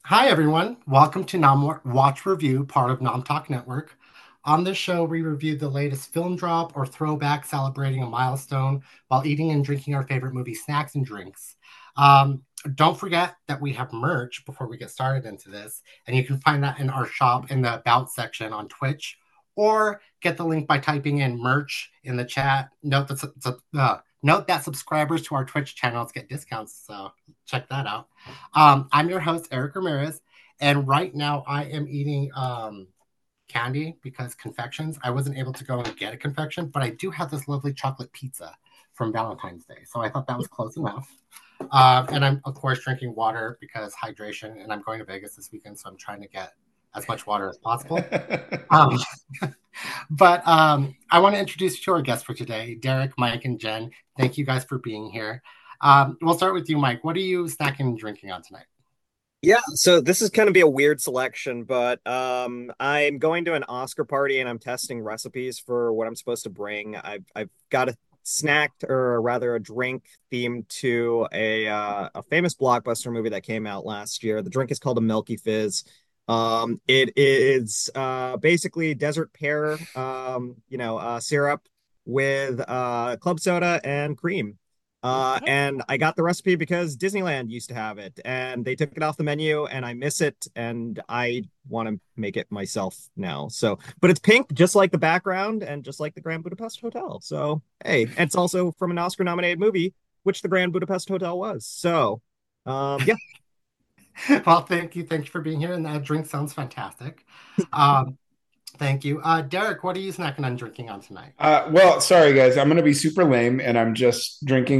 Hi, everyone. Welcome to Nom Watch Review, part of Nom Talk Network. On this show, we review the latest film drop or throwback celebrating a milestone while eating and drinking our favorite movie snacks and drinks. Don't forget that we have merch before we get started into this, and you can find that in our shop in the About section on Twitch, or get the link by typing in merch in the chat. Note that subscribers to our Twitch channels get discounts, so check that out. I'm your host, Eric Ramirez, and right now I am eating candy because confections. I wasn't able to go and get a confection, but I do have this lovely chocolate pizza from Valentine's Day, so I thought that was close enough. And I'm, of course, drinking water because hydration, and I'm going to Vegas this weekend, so I'm trying to get as much water as possible. Um, but I want to introduce you to our guests for today, Derek, Mike, and Jen. Thank you guys for being here. We'll start with you, Mike. What are you snacking and drinking on tonight? Yeah, so this is going to be a weird selection, but I'm going to an Oscar party and I'm testing recipes for what I'm supposed to bring. I've got a snack or rather a drink themed to a famous blockbuster movie that came out last year. The drink is called a Milky Fizz. It is basically desert pear, syrup with club soda and cream. And I got the recipe because Disneyland used to have it and they took it off the menu and I miss it and I want to make it myself now. So, but it's pink, just like the background and just like the Grand Budapest Hotel. So, hey, it's also from an Oscar nominated movie, which the Grand Budapest Hotel was. So, yeah. Well, thank you. Thank you for being here. And that drink sounds fantastic. Um, Thank you. Derek, what are you snacking and drinking on tonight? Well, sorry guys, I'm gonna be super lame, and I'm just drinking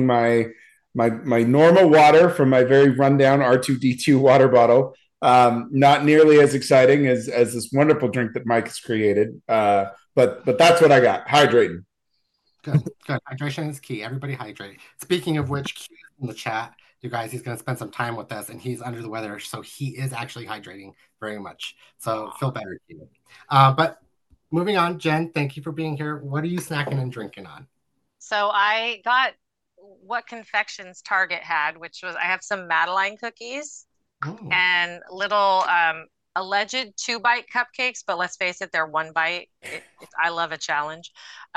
my normal water from my very rundown R2D2 water bottle. Not nearly as exciting as this wonderful drink that Mike has created. But that's what I got. Hydrating. Good, good. Hydration is key. Everybody hydrate. Speaking of which, Q is in the chat, you guys, he's going to spend some time with us, and he's under the weather, so he is actually hydrating very much. So feel better, Q. But moving on, Jen, thank you for being here. What are you snacking and drinking on? So I got what confections Target had, which was I have some Madeline cookies Oh, and little alleged 2-bite cupcakes, but let's face it, they're 1 bite. I love a challenge.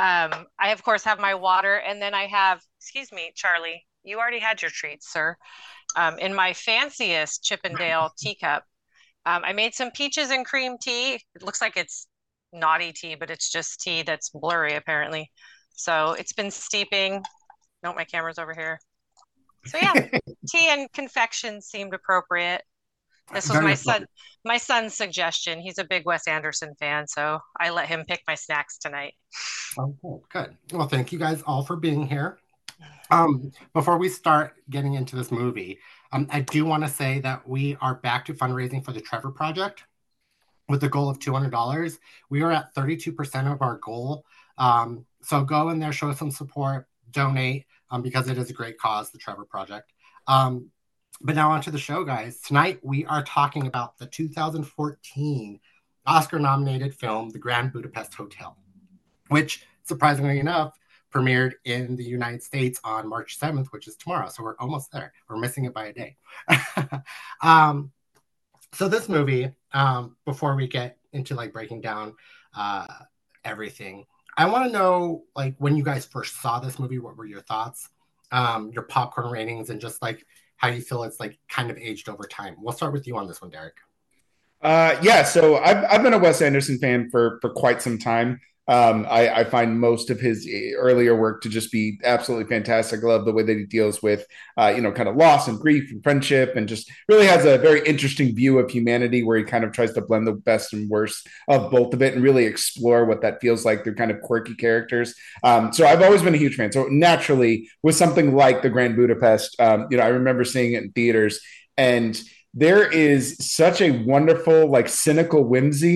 I of course have my water, and then I have, excuse me, Charlie, you already had your treats, sir. In my fanciest Chippendale teacup, I made some peaches and cream tea. It looks like it's naughty tea, but it's just tea that's blurry apparently. So it's been steeping. No, my camera's over here. So yeah, tea and confection seemed appropriate. This was very appropriate. my son's suggestion. He's a big Wes Anderson fan, so I let him pick my snacks tonight. Oh, cool. Good. Well, thank you guys all for being here. Before we start getting into this movie, I do want to say that we are back to fundraising for the Trevor Project with the goal of $200. We are at 32% of our goal. So go in there, show some support, donate, because it is a great cause, the Trevor Project. But now onto the show, guys. Tonight we are talking about the 2014 Oscar nominated film, The Grand Budapest Hotel, which surprisingly enough premiered in the United States on March 7th, which is tomorrow. So we're almost there. We're missing it by a day. um, so this movie, before we get into like breaking down uh, everything, I want to know like when you guys first saw this movie, what were your thoughts, your popcorn ratings, and just like how you feel it's like kind of aged over time. We'll start with you on this one, Derek. Yeah, so I've been a Wes Anderson fan for quite some time. I find most of his earlier work to just be absolutely fantastic. I love the way that he deals with, kind of loss and grief and friendship, and just really has a very interesting view of humanity where he kind of tries to blend the best and worst of both of it and really explore what that feels like through kind of quirky characters. So I've always been a huge fan. So naturally, with something like The Grand Budapest, I remember seeing it in theaters and there is such a wonderful, like cynical whimsy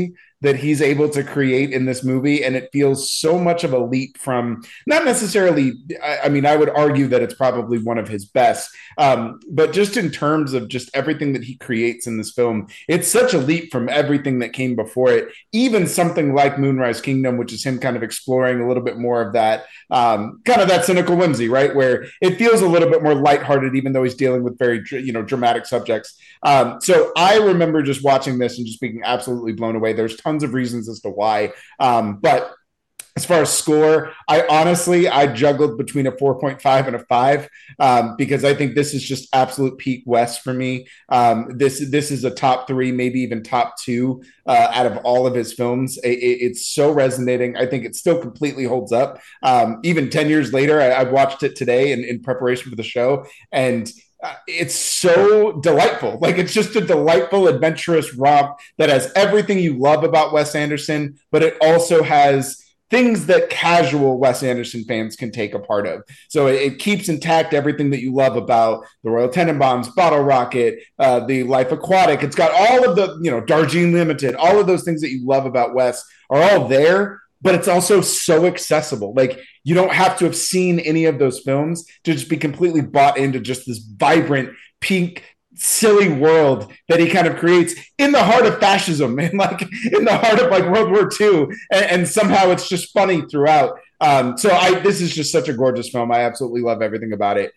that he's able to create in this movie, and it feels so much of a leap from not necessarily. I mean, I would argue that it's probably one of his best, but just in terms of just everything that he creates in this film, it's such a leap from everything that came before it. Even something like Moonrise Kingdom, which is him kind of exploring a little bit more of that kind of that cynical whimsy, right? Where it feels a little bit more lighthearted, even though he's dealing with very, dramatic subjects. So I remember just watching this and just being absolutely blown away. There's tons of reasons as to why, but as far as score, I juggled between a 4.5 and a 5 because I think this is just absolute peak Wes for me. This is a top 3, maybe even top 2 out of all of his films. It's so resonating. I think it still completely holds up. Even 10 years later, I watched it today in preparation for the show, and it's so delightful. Like, it's just a delightful, adventurous romp that has everything you love about Wes Anderson, but it also has things that casual Wes Anderson fans can take a part of. So it keeps intact everything that you love about the Royal Tenenbaums, Bottle Rocket, the Life Aquatic. It's got all of the, Darjeeling Limited, all of those things that you love about Wes are all there, but it's also so accessible. Like, you don't have to have seen any of those films to just be completely bought into just this vibrant, pink, silly world that he kind of creates in the heart of fascism and like in the heart of like World War II, and somehow it's just funny throughout. This is just such a gorgeous film. I absolutely love everything about it.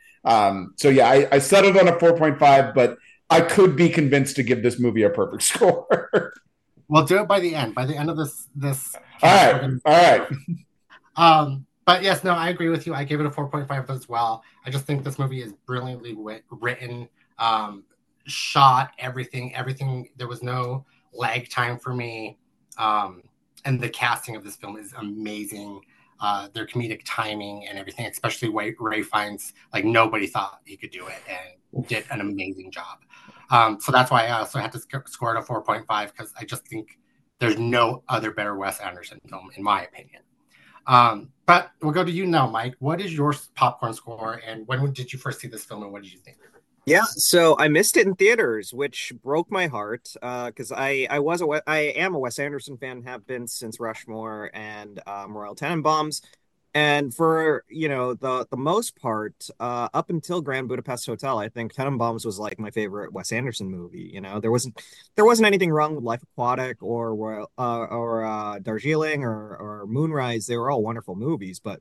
I settled on a 4.5, but I could be convinced to give this movie a perfect score. We'll do it by the end. By the end of this. All right. But yes, no, I agree with you. I gave it a 4.5 as well. I just think this movie is brilliantly written. Shot, everything. There was no lag time for me, and the casting of this film is amazing. Their comedic timing and everything, especially Ray Fiennes, like nobody thought he could do it and did an amazing job. So that's why I also had to score it a 4.5, because I just think there's no other better Wes Anderson film in my opinion. But we'll go to you now, Mike. What is your popcorn score, and when did you first see this film, and what did you think? Yeah, so I missed it in theaters, which broke my heart because I am a Wes Anderson fan, have been since Rushmore and Royal Tenenbaums, and for the most part, up until Grand Budapest Hotel, I think Tenenbaums was like my favorite Wes Anderson movie. There wasn't anything wrong with Life Aquatic or Darjeeling or Moonrise. They were all wonderful movies, but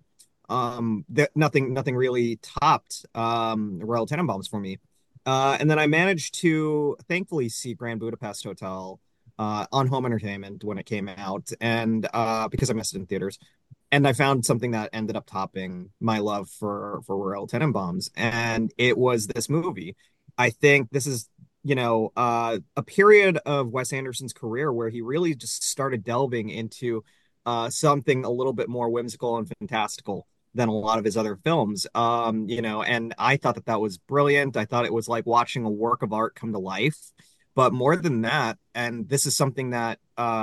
nothing really topped Royal Tenenbaums for me. And then I managed to thankfully see Grand Budapest Hotel on home entertainment when it came out, and because I missed it in theaters, and I found something that ended up topping my love for Royal Tenenbaums, and it was this movie. I think this is a period of Wes Anderson's career where he really just started delving into something a little bit more whimsical and fantastical than a lot of his other films. And I thought that was brilliant. I thought it was like watching a work of art come to life. But more than that, and this is something that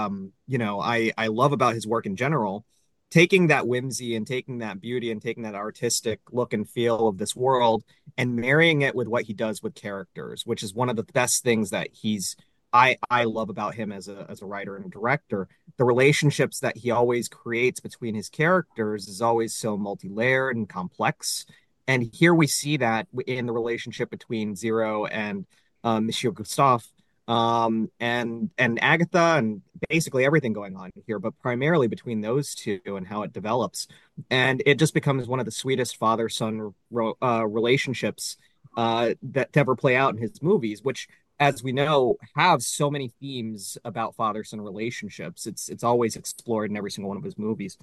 I love about his work in general, taking that whimsy and taking that beauty and taking that artistic look and feel of this world and marrying it with what he does with characters, which is one of the best things that I love about him as a writer and a director. The relationships that he always creates between his characters is always so multi-layered and complex. And here we see that in the relationship between Zero and Monsieur Gustave, and Agatha, and basically everything going on here, but primarily between those two and how it develops. And it just becomes one of the sweetest father-son relationships that ever play out in his movies, which, as we know, have so many themes about father-son relationships. It's always explored in every single one of his movies.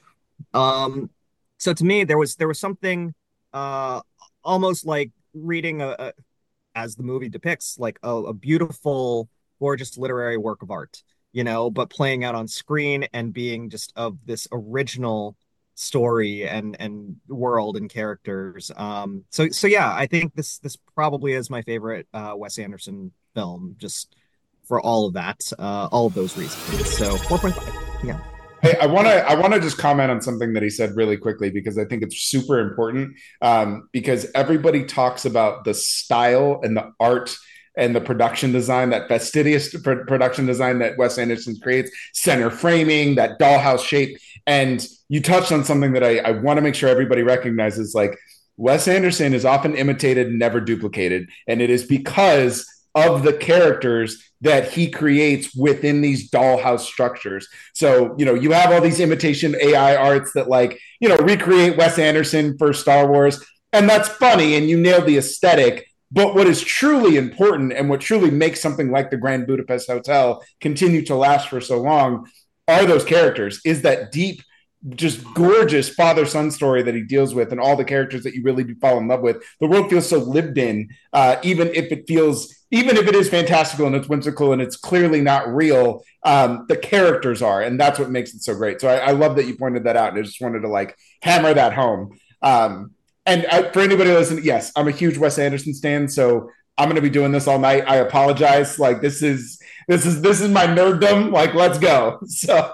So to me, there was something almost like reading as the movie depicts, like a beautiful, gorgeous literary work of art, but playing out on screen and being just of this original story and world and characters. So yeah, I think this probably is my favorite Wes Anderson film, just for all of that, all of those reasons. So 4.5. Yeah. Hey, I want to just comment on something that he said really quickly, because I think it's super important, because everybody talks about the style and the art and the production design, that fastidious production design that Wes Anderson creates, center framing, that dollhouse shape. And you touched on something that I want to make sure everybody recognizes. Like, Wes Anderson is often imitated, never duplicated. And it is because of the characters that he creates within these dollhouse structures. So, you have all these imitation AI arts that, like, recreate Wes Anderson for Star Wars. And that's funny, and you nailed the aesthetic. But what is truly important and what truly makes something like the Grand Budapest Hotel continue to last for so long are those characters, is that deep, just gorgeous father-son story that he deals with, and all the characters that you really do fall in love with. The world feels so lived in, even if it is fantastical and it's whimsical and it's clearly not real, the characters are, and that's what makes it so great. So I love that you pointed that out, and I just wanted to like hammer that home. For anybody listening, yes, I'm a huge Wes Anderson stan, so I'm going to be doing this all night. I apologize. Like, this is my nerddom. Like, let's go. So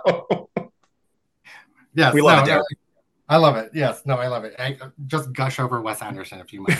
yes, we love it. I love it. Yes, no, I love it. I just gush over Wes Anderson if you might.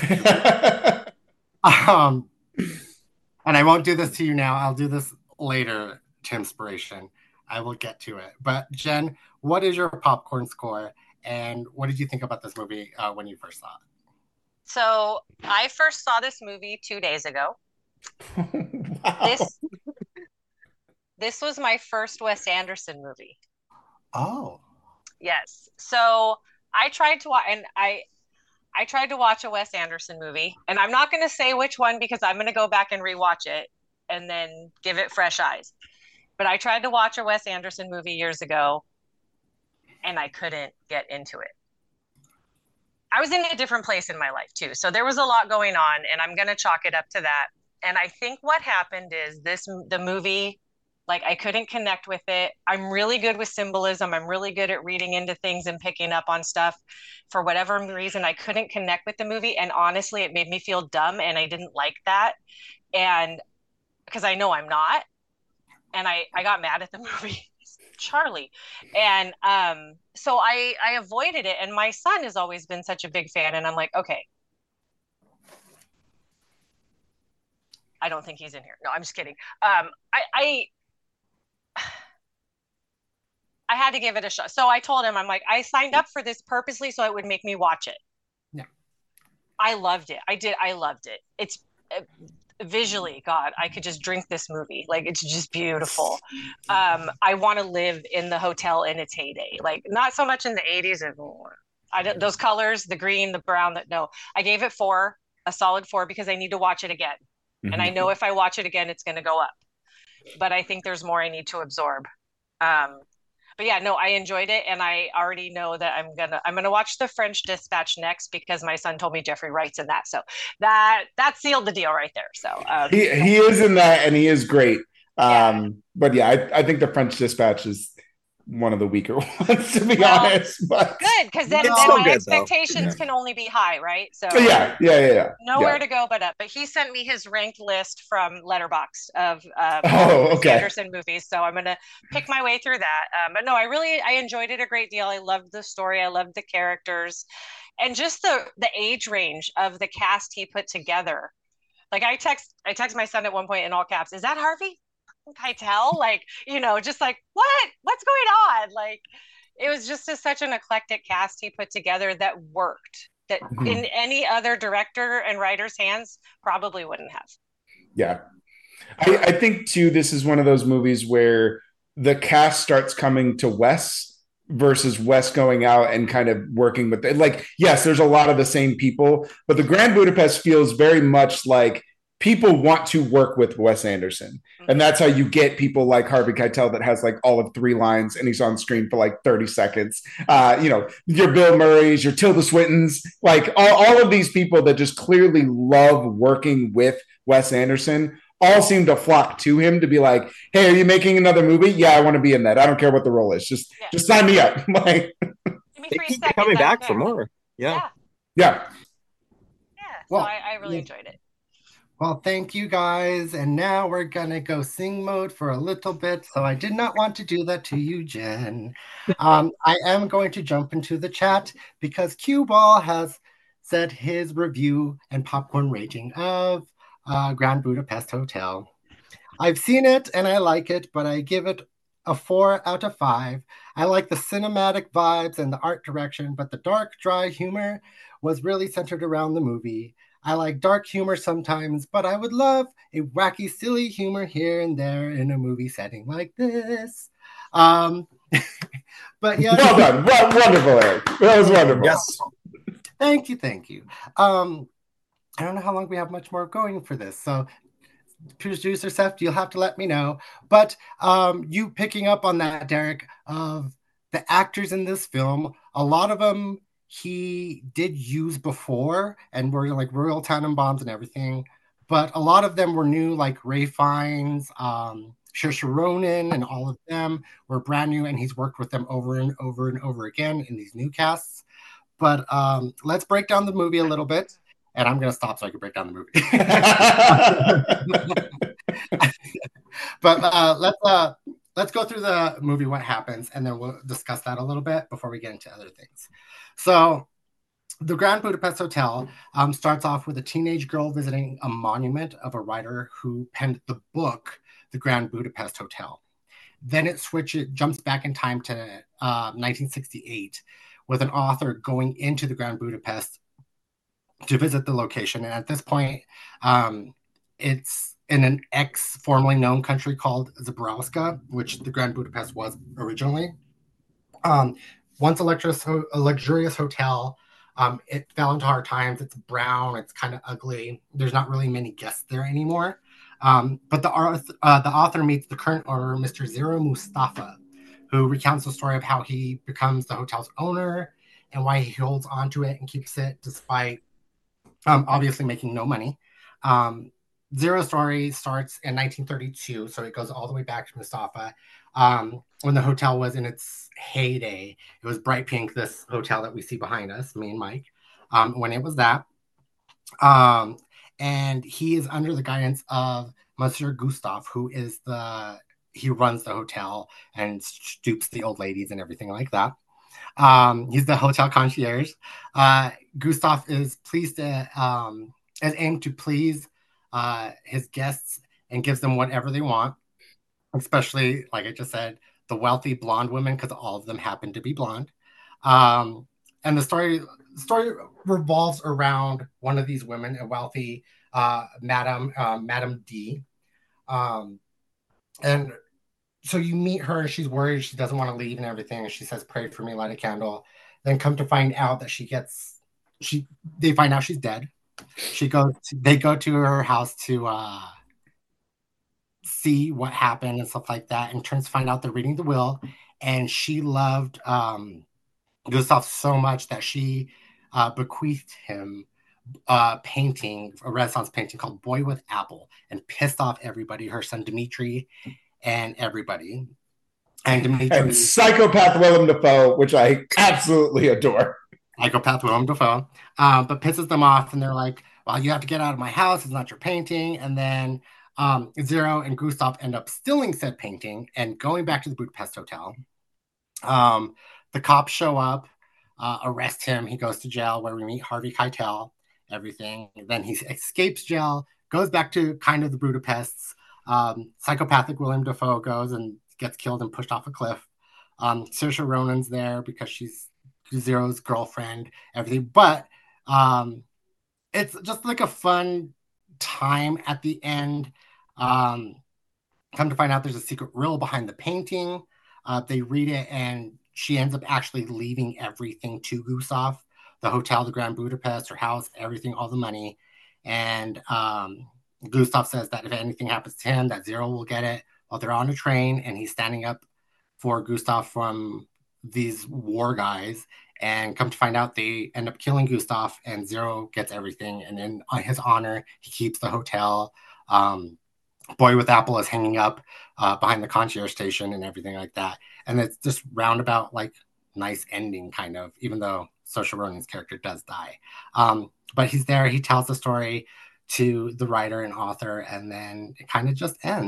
And I won't do this to you now. I'll do this later to inspiration. I will get to it. But Jen, what is your popcorn score? And what did you think about this movie when you first saw it? So I first saw this movie 2 days ago. Wow. This was my first Wes Anderson movie. Oh. Yes. So I tried to watch, and I tried to watch a Wes Anderson movie, and I'm not going to say which one because I'm going to go back and rewatch it and then give it fresh eyes. But I tried to watch a Wes Anderson movie years ago, and I couldn't get into it. I was in a different place in my life too. So there was a lot going on, and I'm going to chalk it up to that. And I think what happened is the movie, like, I couldn't connect with it. I'm really good with symbolism. I'm really good at reading into things and picking up on stuff. For whatever reason, I couldn't connect with the movie. And honestly, it made me feel dumb, and I didn't like that. And because I know I'm not. And I got mad at the movie. Charlie. And so I avoided it. And my son has always been such a big fan. And I'm like, okay. I don't think he's in here. No, I'm just kidding. I had to give it a shot. So I told him, I'm like, I signed up for this purposely so it would make me watch it. Yeah. I loved it. I loved it. It's visually, God, I could just drink this movie. Like, it's just beautiful. I want to live in the hotel in its heyday. Like, not so much in the 80s. Those colors, the green, the brown, I gave it a solid 4 because I need to watch it again. Mm-hmm. And I know if I watch it again, it's going to go up. But I think there's more I need to absorb. But yeah, no, I enjoyed it, and I already know that I'm gonna watch The French Dispatch next because my son told me Jeffrey Wright's in that, so that sealed the deal right there. So he is in that, and he is great. Yeah. But yeah, I think The French Dispatch is one of the weaker ones, to be honest. But good, because then my expectations can only be high, right? So yeah. Nowhere to go but up. But he sent me his ranked list from Letterboxd of Anderson movies, so I'm gonna pick my way through that. But no, I enjoyed it a great deal. I loved the story. I loved the characters, and just the age range of the cast he put together. Like, I text my son at one point in all caps, "Is that Harvey Keitel?" Like, just like, what's going on? Like, it was just such an eclectic cast he put together that worked, that in any other director and writer's hands probably wouldn't have. Yeah. I think too, this is one of those movies where the cast starts coming to Wes versus Wes going out and kind of working with it. Like, yes, there's a lot of the same people, but the Grand Budapest feels very much like people want to work with Wes Anderson. And that's how you get people like Harvey Keitel that has like all of 3 lines and he's on screen for like 30 seconds. Your Bill Murrays, your Tilda Swintons, like all of these people that just clearly love working with Wes Anderson all seem to flock to him to be like, "Hey, are you making another movie? Yeah, I want to be in that. I don't care what the role is. Just sign me up." Like, they keep coming back for more. Yeah. So I really enjoyed it. Well, thank you guys. And now we're going to go sing mode for a little bit. So I did not want to do that to you, Jen. I am going to jump into the chat because Cue Ball has said his review and popcorn rating of Grand Budapest Hotel. I've seen it and I like it, but I give it a 4 out of 5. I like the cinematic vibes and the art direction, but the dark, dry humor was really centered around the movie. I like dark humor sometimes, but I would love a wacky, silly humor here and there in a movie setting like this. Um, but yeah, well done, wonderful, Eric. That was wonderful. Yes, thank you. I don't know how long we have much more going for this, so producer Seth, you'll have to let me know. But you picking up on that, Derek, of the actors in this film, a lot of them he did use before and were like Royal Tenenbaums and everything. But a lot of them were new, like Ray Fiennes, Saoirse Ronan, and all of them were brand new, and he's worked with them over and over and over again in these new casts. But let's break down the movie a little bit. And I'm going to stop so I can break down the movie. But let's go through the movie, what happens, and then we'll discuss that a little bit before we get into other things. So the Grand Budapest Hotel starts off with a teenage girl visiting a monument of a writer who penned the book, The Grand Budapest Hotel. Then it jumps back in time to 1968 with an author going into the Grand Budapest to visit the location. And at this point, it's in an formerly known country called Zabrowska, which the Grand Budapest was originally. Once a luxurious hotel, it fell into hard times. It's brown. It's kind of ugly. There's not really many guests there anymore. But the author meets the current owner, Mr. Zero Mustafa, who recounts the story of how he becomes the hotel's owner and why he holds on to it and keeps it despite obviously making no money. Zero's story starts in 1932, so it goes all the way back to Mustafa. When the hotel was in its heyday, it was bright pink, this hotel that we see behind us, me and Mike, when it was that. And he is under the guidance of Monsieur Gustave, who is he runs the hotel and stoops the old ladies and everything like that. He's the hotel concierge. Gustav is pleased to is aimed to please his guests and gives them whatever they want, especially, like I just said, the wealthy blonde women, because all of them happen to be blonde. And the story revolves around one of these women, a wealthy Madame D. And so you meet her, she's worried, she doesn't want to leave and everything, and she says, "Pray for me, light a candle." Then come to find out that they find out she's dead. They go to her house to see what happened and stuff like that, and turns to find out they're reading the will. And she loved Gustav so much that she bequeathed him a Renaissance painting called Boy with Apple, and pissed off everybody, her son Dmitri and everybody. And psychopath Willem Dafoe, which I absolutely adore. Psychopath Willem Dafoe, but pisses them off, and they're like, "Well, you have to get out of my house. It's not your painting." And then Zero and Gustav end up stealing said painting and going back to the Budapest Hotel. The cops show up, arrest him. He goes to jail, where we meet Harvey Keitel, everything. And then he escapes jail, goes back to kind of the Budapests. Psychopathic Willem Dafoe goes and gets killed and pushed off a cliff. Saoirse Ronan's there because she's Zero's girlfriend, everything. But it's just like a fun time at the end. Come to find out there's a secret riddle behind the painting. They read it, and she ends up actually leaving everything to Gustav, the hotel, the Grand Budapest, her house, everything, all the money. And Gustav says that if anything happens to him, that Zero will get it. While they're on a train, and he's standing up for Gustav from these war guys, and come to find out they end up killing Gustav, and Zero gets everything. And in his honor, he keeps the hotel. Boy with Apple is hanging up behind the concierge station and everything like that. And it's just roundabout, like, nice ending, kind of, even though Saoirse Ronan's character does die. But he's there. He tells the story to the writer and author, and then it kind of just ends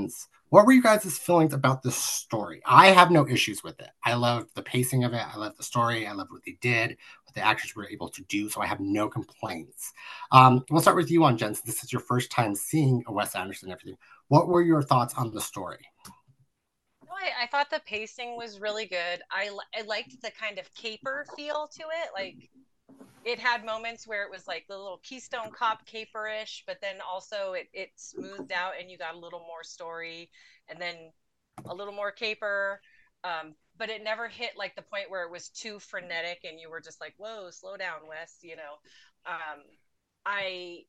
What were you guys' feelings about this story? I have no issues with it. I love the pacing of it. I love the story. I love what they did, what the actors were able to do. So I have no complaints. We'll start with you on Jen. This is your first time seeing a Wes Anderson and everything. What were your thoughts on the story? I thought the pacing was really good. I liked the kind of caper feel to it. Like it had moments where it was like the little Keystone Cop caperish, but then also it smoothed out and you got a little more story and then a little more caper. But it never hit like the point where it was too frenetic and you were just like, whoa, slow down, Wes, you know. Um, I,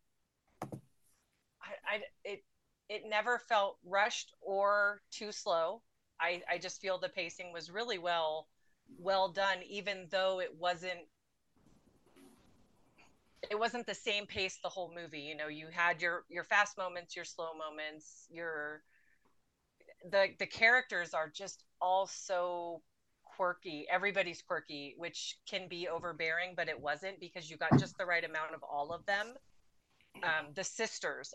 it never felt rushed or too slow. I just feel the pacing was really well done, even though it wasn't the same pace the whole movie. You know, you had your fast moments, your slow moments, your the characters are just all so quirky. Everybody's quirky, which can be overbearing, but it wasn't because you got just the right amount of all of them. The sisters,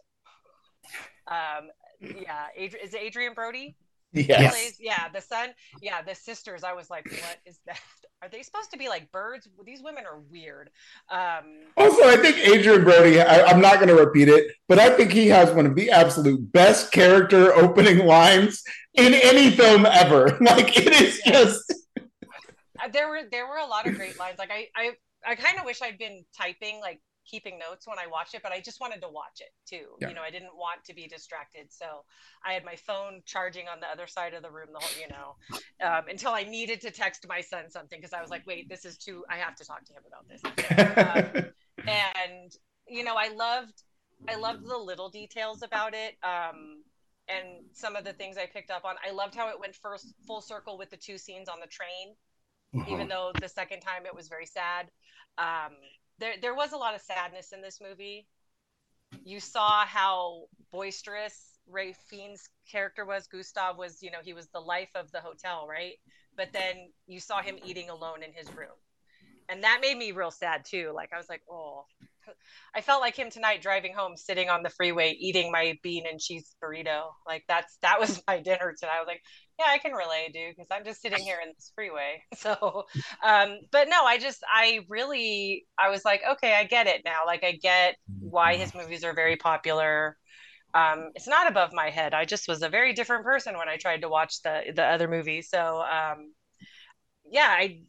yeah, is it Adrian Brody? Yes. Yeah, the son. Yeah, the sisters. I was like, what is that? Are they supposed to be like birds? These women are weird. Also, I think Adrian Brody, I'm not going to repeat it, but I think he has one of the absolute best character opening lines in any film ever. Like, it is just. There were a lot of great lines. Like I kind of wish I'd been typing, like keeping notes when I watched it, but I just wanted to watch it too. Yeah. You know, I didn't want to be distracted, so I had my phone charging on the other side of the room the whole, until I needed to text my son something because I was like, wait, this is too. I have to talk to him about this. And I loved the little details about it. And some of the things I picked up on. I loved how it went first full circle with the two scenes on the train, even though the second time it was very sad. There was a lot of sadness in this movie. You saw how boisterous Ray Fiennes' character was. Gustav was, he was the life of the hotel, right? But then you saw him eating alone in his room. And that made me real sad too. Like I was like, oh, I felt like him tonight driving home, sitting on the freeway, eating my bean and cheese burrito. Like that was my dinner tonight. I was like, yeah, I can relate, dude, because I'm just sitting here in this freeway. So, but no, I was like, okay, I get it now. Like I get why his movies are very popular. It's not above my head. I just was a very different person when I tried to watch the other movies. So, yeah,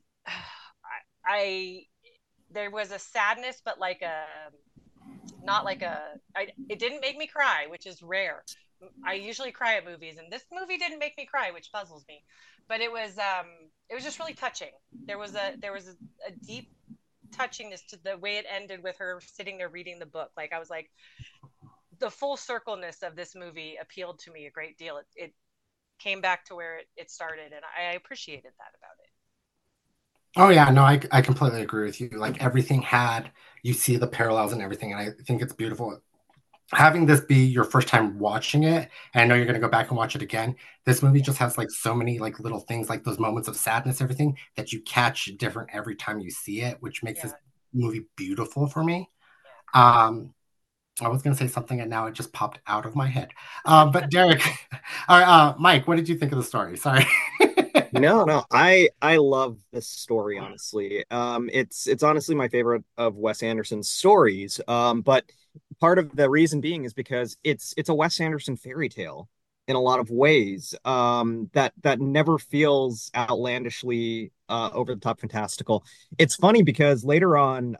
I there was a sadness, but like a not like a it didn't make me cry, which is rare. I usually cry at movies, and this movie didn't make me cry, which puzzles me. But it was just really touching. There was a deep touchingness to the way it ended with her sitting there reading the book. Like I was like, the full circleness of this movie appealed to me a great deal. It came back to where it started, and I appreciated that about it. Oh yeah, no, I completely agree with you. Like everything had, you see the parallels and everything, and I think it's beautiful. Having this be your first time watching it, and I know you're gonna go back and watch it again. This movie just has like so many like little things, like those moments of sadness, everything that you catch different every time you see it, which makes Yeah, this movie beautiful for me. yeah. Um, I was gonna say something and now it just popped out of my head. But Derek, all right, Mike, what did you think of the story? Sorry. No, I love this story, honestly. It's honestly my favorite of Wes Anderson's stories. But part of the reason being is because it's a Wes Anderson fairy tale in a lot of ways. That never feels outlandishly over the top fantastical. It's funny because later on,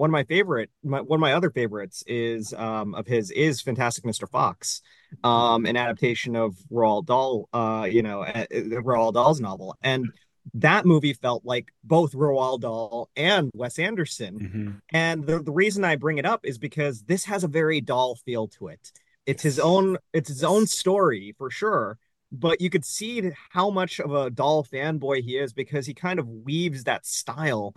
one of my other favorites is of his is Fantastic Mr. Fox, an adaptation of Roald Dahl, Roald Dahl's novel, and that movie felt like both Roald Dahl and Wes Anderson. Mm-hmm. And the reason I bring it up is because this has a very Dahl feel to it. It's his own story for sure, but you could see how much of a Dahl fanboy he is because he kind of weaves that style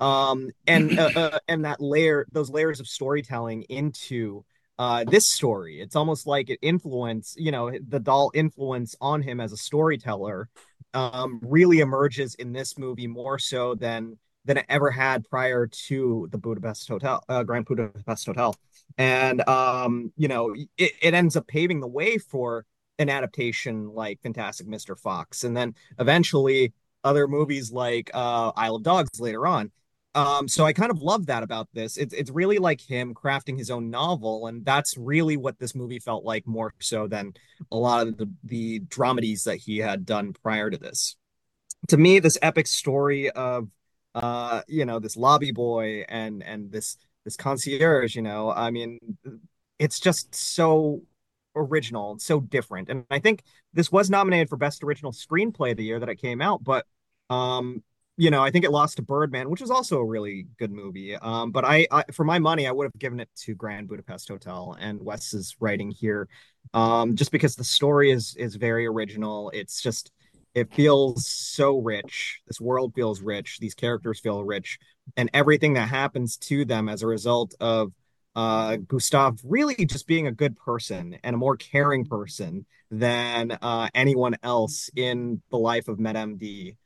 and those layers of storytelling into this story. It's almost like it influence, the Dahl influence on him as a storyteller really emerges in this movie more so than it ever had prior to the Budapest Hotel, Grand Budapest Hotel. And it ends up paving the way for an adaptation like Fantastic Mr. Fox, and then eventually other movies like Isle of Dogs later on. So I kind of love that about this. It's really like him crafting his own novel, and that's really what this movie felt like more so than a lot of the dramedies that he had done prior to this. To me, this epic story of this lobby boy and this concierge, I mean, it's just so original and so different. And I think this was nominated for Best Original Screenplay the year that it came out, but um, I think it lost to Birdman, which is also a really good movie. But I for my money, I would have given it to Grand Budapest Hotel and Wes's writing here, just because the story is very original. It feels so rich. This world feels rich. These characters feel rich, and everything that happens to them as a result of Gustav really just being a good person and a more caring person than anyone else in the life of MedMD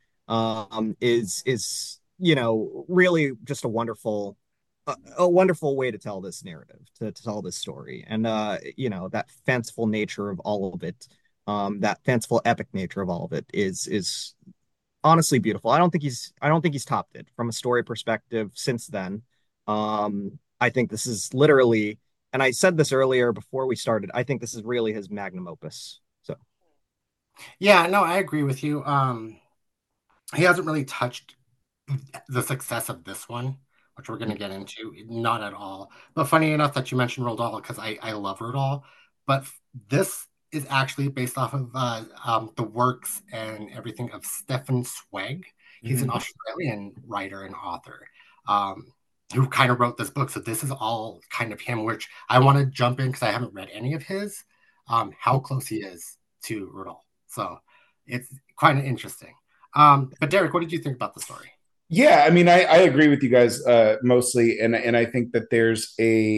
is really just a wonderful way to tell this narrative, to tell this story, and that fanciful nature of all of it, that fanciful epic nature of all of it is honestly beautiful. I don't think he's topped it from a story perspective since then. I think this is literally, and I said this earlier before we started, I think this is really his magnum opus. So Yeah, no, I agree with you. He hasn't really touched the success of this one, which we're going to get into, not at all. But funny enough that you mentioned Roald Dahl, because I love Roald Dahl. But this is actually based off of the works and everything of Stefan Zweig. He's an Australian writer and author who kind of wrote this book. So this is all kind of him, which I want to jump in because I haven't read any of his, how close he is to Roald Dahl. So it's quite interesting. But Derek, what did you think about the story? Yeah, I mean, I agree with you guys mostly, and I think that there's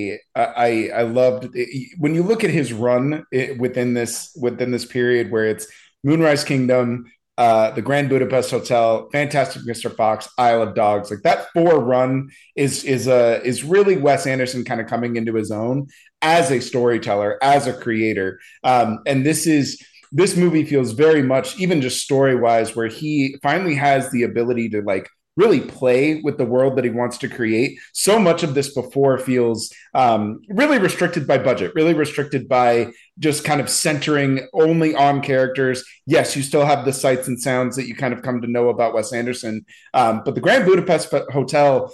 I loved when you look at his run within this period where it's Moonrise Kingdom, the Grand Budapest Hotel, Fantastic Mr. Fox, Isle of Dogs, like that four run is really Wes Anderson kind of coming into his own as a storyteller, as a creator, and this movie feels very much, even just story wise, where he finally has the ability to like really play with the world that he wants to create. So much of this before feels really restricted by budget, really restricted by just kind of centering only on characters. Yes, you still have the sights and sounds that you kind of come to know about Wes Anderson. But the Grand Budapest Hotel,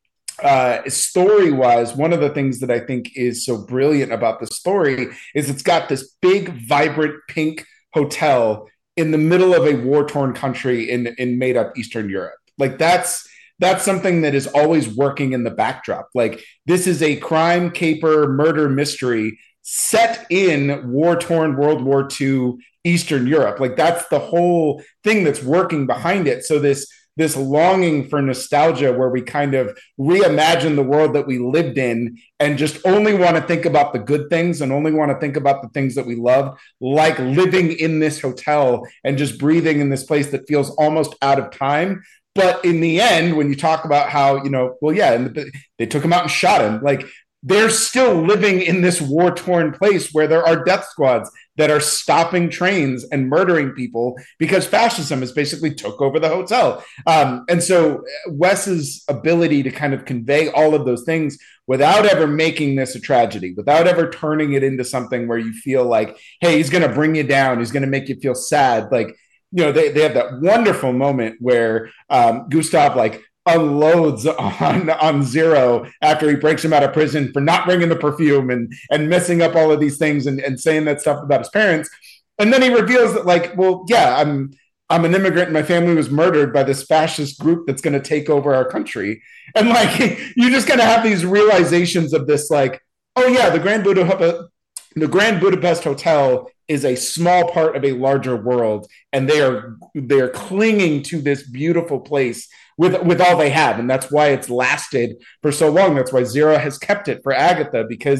story wise, one of the things that I think is so brilliant about the story is it's got this big, vibrant pink hotel in the middle of a war-torn country in made up Eastern Europe. Like that's something that is always working in the backdrop. Like this is a crime, caper, murder mystery set in war-torn World War II Eastern Europe. Like that's the whole thing that's working behind it. So this longing for nostalgia where we kind of reimagine the world that we lived in and just only want to think about the good things and only want to think about the things that we love, like living in this hotel and just breathing in this place that feels almost out of time. But in the end, when you talk about how, they took him out and shot him, like they're still living in this war-torn place where there are death squads that are stopping trains and murdering people because fascism has basically took over the hotel. And so Wes's ability to kind of convey all of those things without ever making this a tragedy, without ever turning it into something where you feel like, hey, he's going to bring you down, he's going to make you feel sad. Like, they have that wonderful moment where Gustav like unloads on Zero after he breaks him out of prison for not bringing the perfume and messing up all of these things and saying that stuff about his parents. And then he reveals that like, well, yeah, I'm an immigrant and my family was murdered by this fascist group that's going to take over our country. And like, you're just going to have these realizations of this, like, oh yeah, the Grand Budapest Hotel is a small part of a larger world, and they are clinging to this beautiful place with all they have, and that's why it's lasted for so long. That's why Zero has kept it for Agatha, because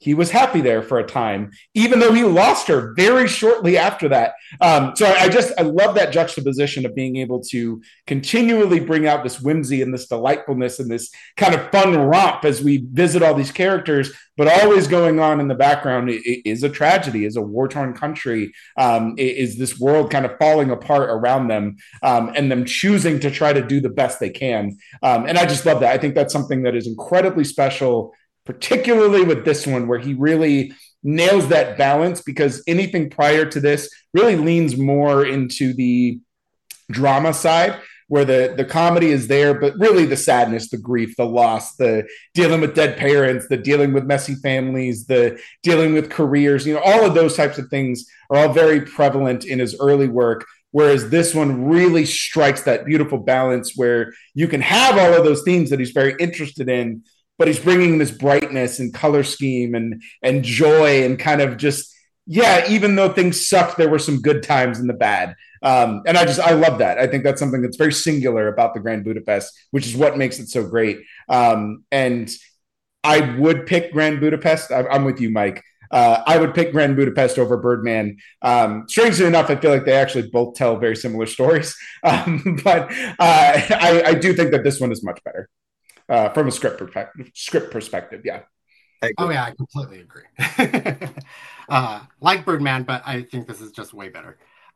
he was happy there for a time, even though he lost her very shortly after that. So I love that juxtaposition of being able to continually bring out this whimsy and this delightfulness and this kind of fun romp as we visit all these characters, but always going on in the background is a tragedy, is a war-torn country, is this world kind of falling apart around them, and them choosing to try to do the best they can. And I just love that. I think that's something that is incredibly special, particularly with this one, where he really nails that balance, because anything prior to this really leans more into the drama side, where the comedy is there, but really the sadness, the grief, the loss, the dealing with dead parents, the dealing with messy families, the dealing with careers, all of those types of things are all very prevalent in his early work. Whereas this one really strikes that beautiful balance where you can have all of those themes that he's very interested in, but he's bringing this brightness and color scheme and joy and kind of just, yeah, even though things sucked, there were some good times in the bad. And I love that. I think that's something that's very singular about the Grand Budapest, which is what makes it so great. And I would pick Grand Budapest. I'm with you, Mike. I would pick Grand Budapest over Birdman. Strangely enough, I feel like they actually both tell very similar stories. But I do think that this one is much better from a script perspective. Yeah. Oh yeah, I completely agree. Like Birdman, but I think this is just way better.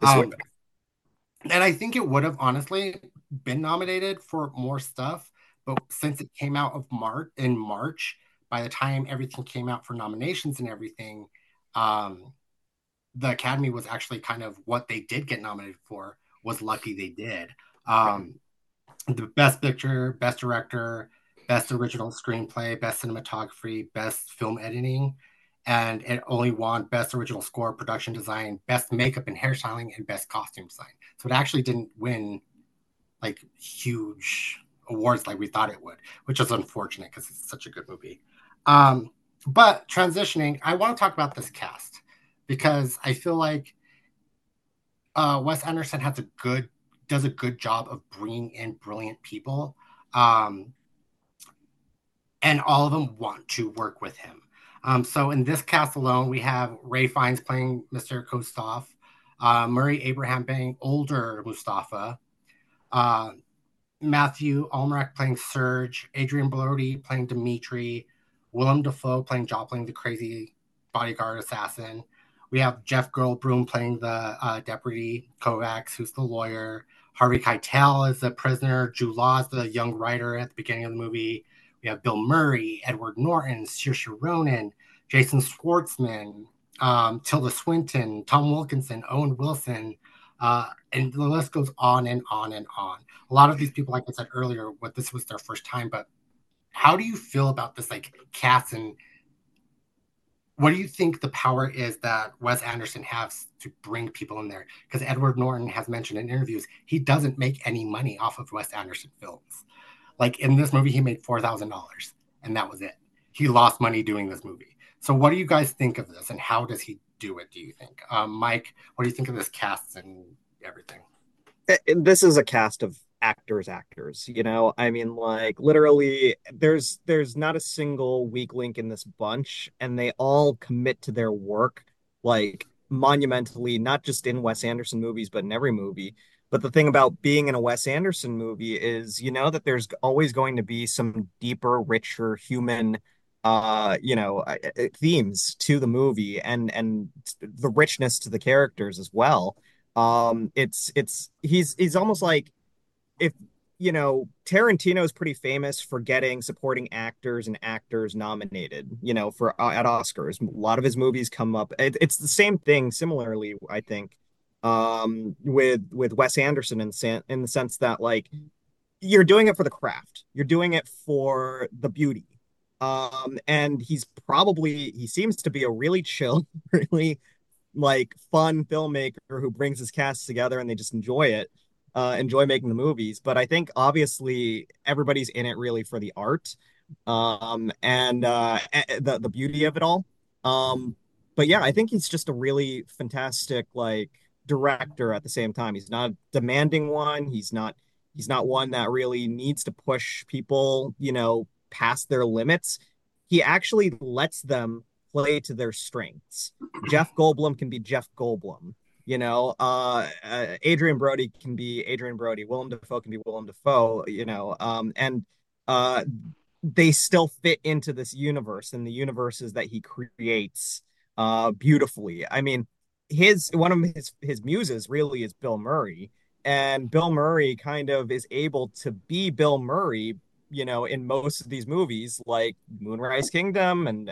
And I think it would have honestly been nominated for more stuff, but since it came out in March, by the time everything came out for nominations and everything, the Academy was actually kind of what they did get nominated for was lucky they did. The Best Picture, Best Director, Best Original Screenplay, Best Cinematography, Best Film Editing, and it only won Best Original Score, Production Design, Best Makeup and Hairstyling, and Best Costume Design. So it actually didn't win like huge awards like we thought it would, which is unfortunate because it's such a good movie. But transitioning, I want to talk about this cast because I feel like Wes Anderson does a good job of bringing in brilliant people, and all of them want to work with him. So in this cast alone, we have Ray Fiennes playing Mr. Kostov, Murray Abraham playing older Mustafa, Matthew Almerac playing Serge, Adrian Brody playing Dimitri, Willem Dafoe playing Joplin, the crazy bodyguard assassin. We have Jeff Goldblum playing the deputy Kovacs, who's the lawyer. Harvey Keitel is the prisoner. Jude Law is the young writer at the beginning of the movie. We have Bill Murray, Edward Norton, Saoirse Ronan, Jason Schwartzman, Tilda Swinton, Tom Wilkinson, Owen Wilson, and the list goes on and on and on. A lot of these people, like I said earlier, this was their first time, but how do you feel about this cast, and what do you think the power is that Wes Anderson has to bring people in there? Because Edward Norton has mentioned in interviews he doesn't make any money off of Wes Anderson films. Like in this movie, he made $4,000 and that was it. He lost money doing this movie. So what do you guys think of this and how does he do it, do you think? Mike, what do you think of this cast and everything? This is a cast of actors. I mean, like literally there's not a single weak link in this bunch, and they all commit to their work like monumentally, not just in Wes Anderson movies, but in every movie. But the thing about being in a Wes Anderson movie is, that there's always going to be some deeper, richer human, themes to the movie and the richness to the characters as well. He's almost like if Tarantino is pretty famous for getting supporting actors and actors nominated, for at Oscars. A lot of his movies come up. It's the same thing, similarly, I think, with Wes Anderson in the sense that like you're doing it for the craft, you're doing it for the beauty, and he seems to be a really chill, really like fun filmmaker who brings his cast together and they just enjoy it. Enjoy making the movies, but I think obviously everybody's in it really for the art, and the beauty of it all. But yeah, I think he's just a really fantastic like director at the same time. He's not a demanding one. He's not one that really needs to push people, past their limits. He actually lets them play to their strengths. Jeff Goldblum can be Jeff Goldblum. Adrian Brody can be Adrian Brody. Willem Dafoe can be Willem Dafoe. And they still fit into this universe and the universes that he creates beautifully. I mean, one of his muses really is Bill Murray, and Bill Murray kind of is able to be Bill Murray, in most of these movies, like Moonrise Kingdom and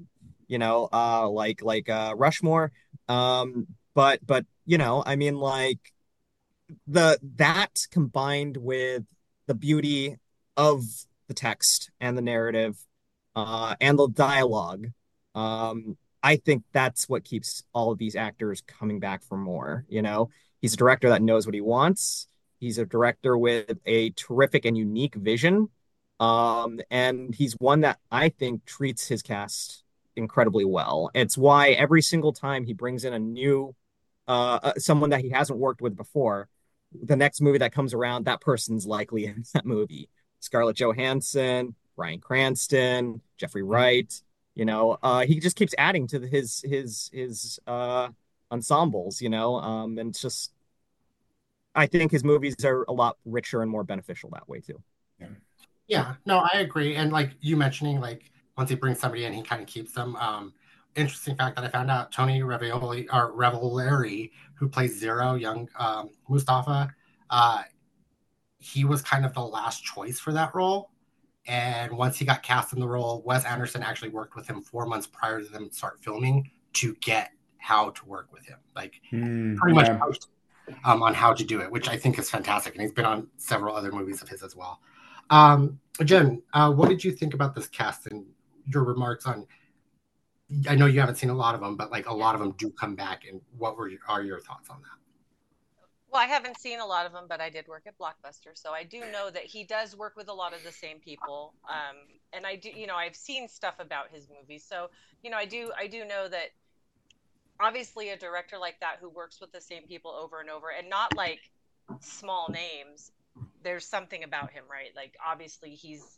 Rushmore. But I mean, like that combined with the beauty of the text and the narrative and the dialogue, I think that's what keeps all of these actors coming back for more. He's a director that knows what he wants. He's a director with a terrific and unique vision. And he's one that I think treats his cast incredibly well. It's why every single time he brings in a new someone that he hasn't worked with before, the next movie that comes around, that person's likely in that movie. Scarlett Johansson, Bryan Cranston, Jeffrey Wright. He just keeps adding to his ensembles. And it's just, I think his movies are a lot richer and more beneficial that way too. Yeah, no, I agree. And like you mentioning, like once he brings somebody in, he kind of keeps them. Interesting fact that I found out: Tony Revolori, who plays Zero, young Mustafa, he was kind of the last choice for that role. And once he got cast in the role, Wes Anderson actually worked with him 4 months prior to them start filming to get how to work with him, like pretty much on how to do it, which I think is fantastic. And he's been on several other movies of his as well. Jen, what did you think about this cast and your remarks on? I know you haven't seen a lot of them, but like a lot of them do come back. And what are your thoughts on that? Well, I haven't seen a lot of them, but I did work at Blockbuster, so I do know that he does work with a lot of the same people. And I do, I've seen stuff about his movies, so I do know that obviously a director like that who works with the same people over and over, and not like small names. There's something about him, right? Like obviously he's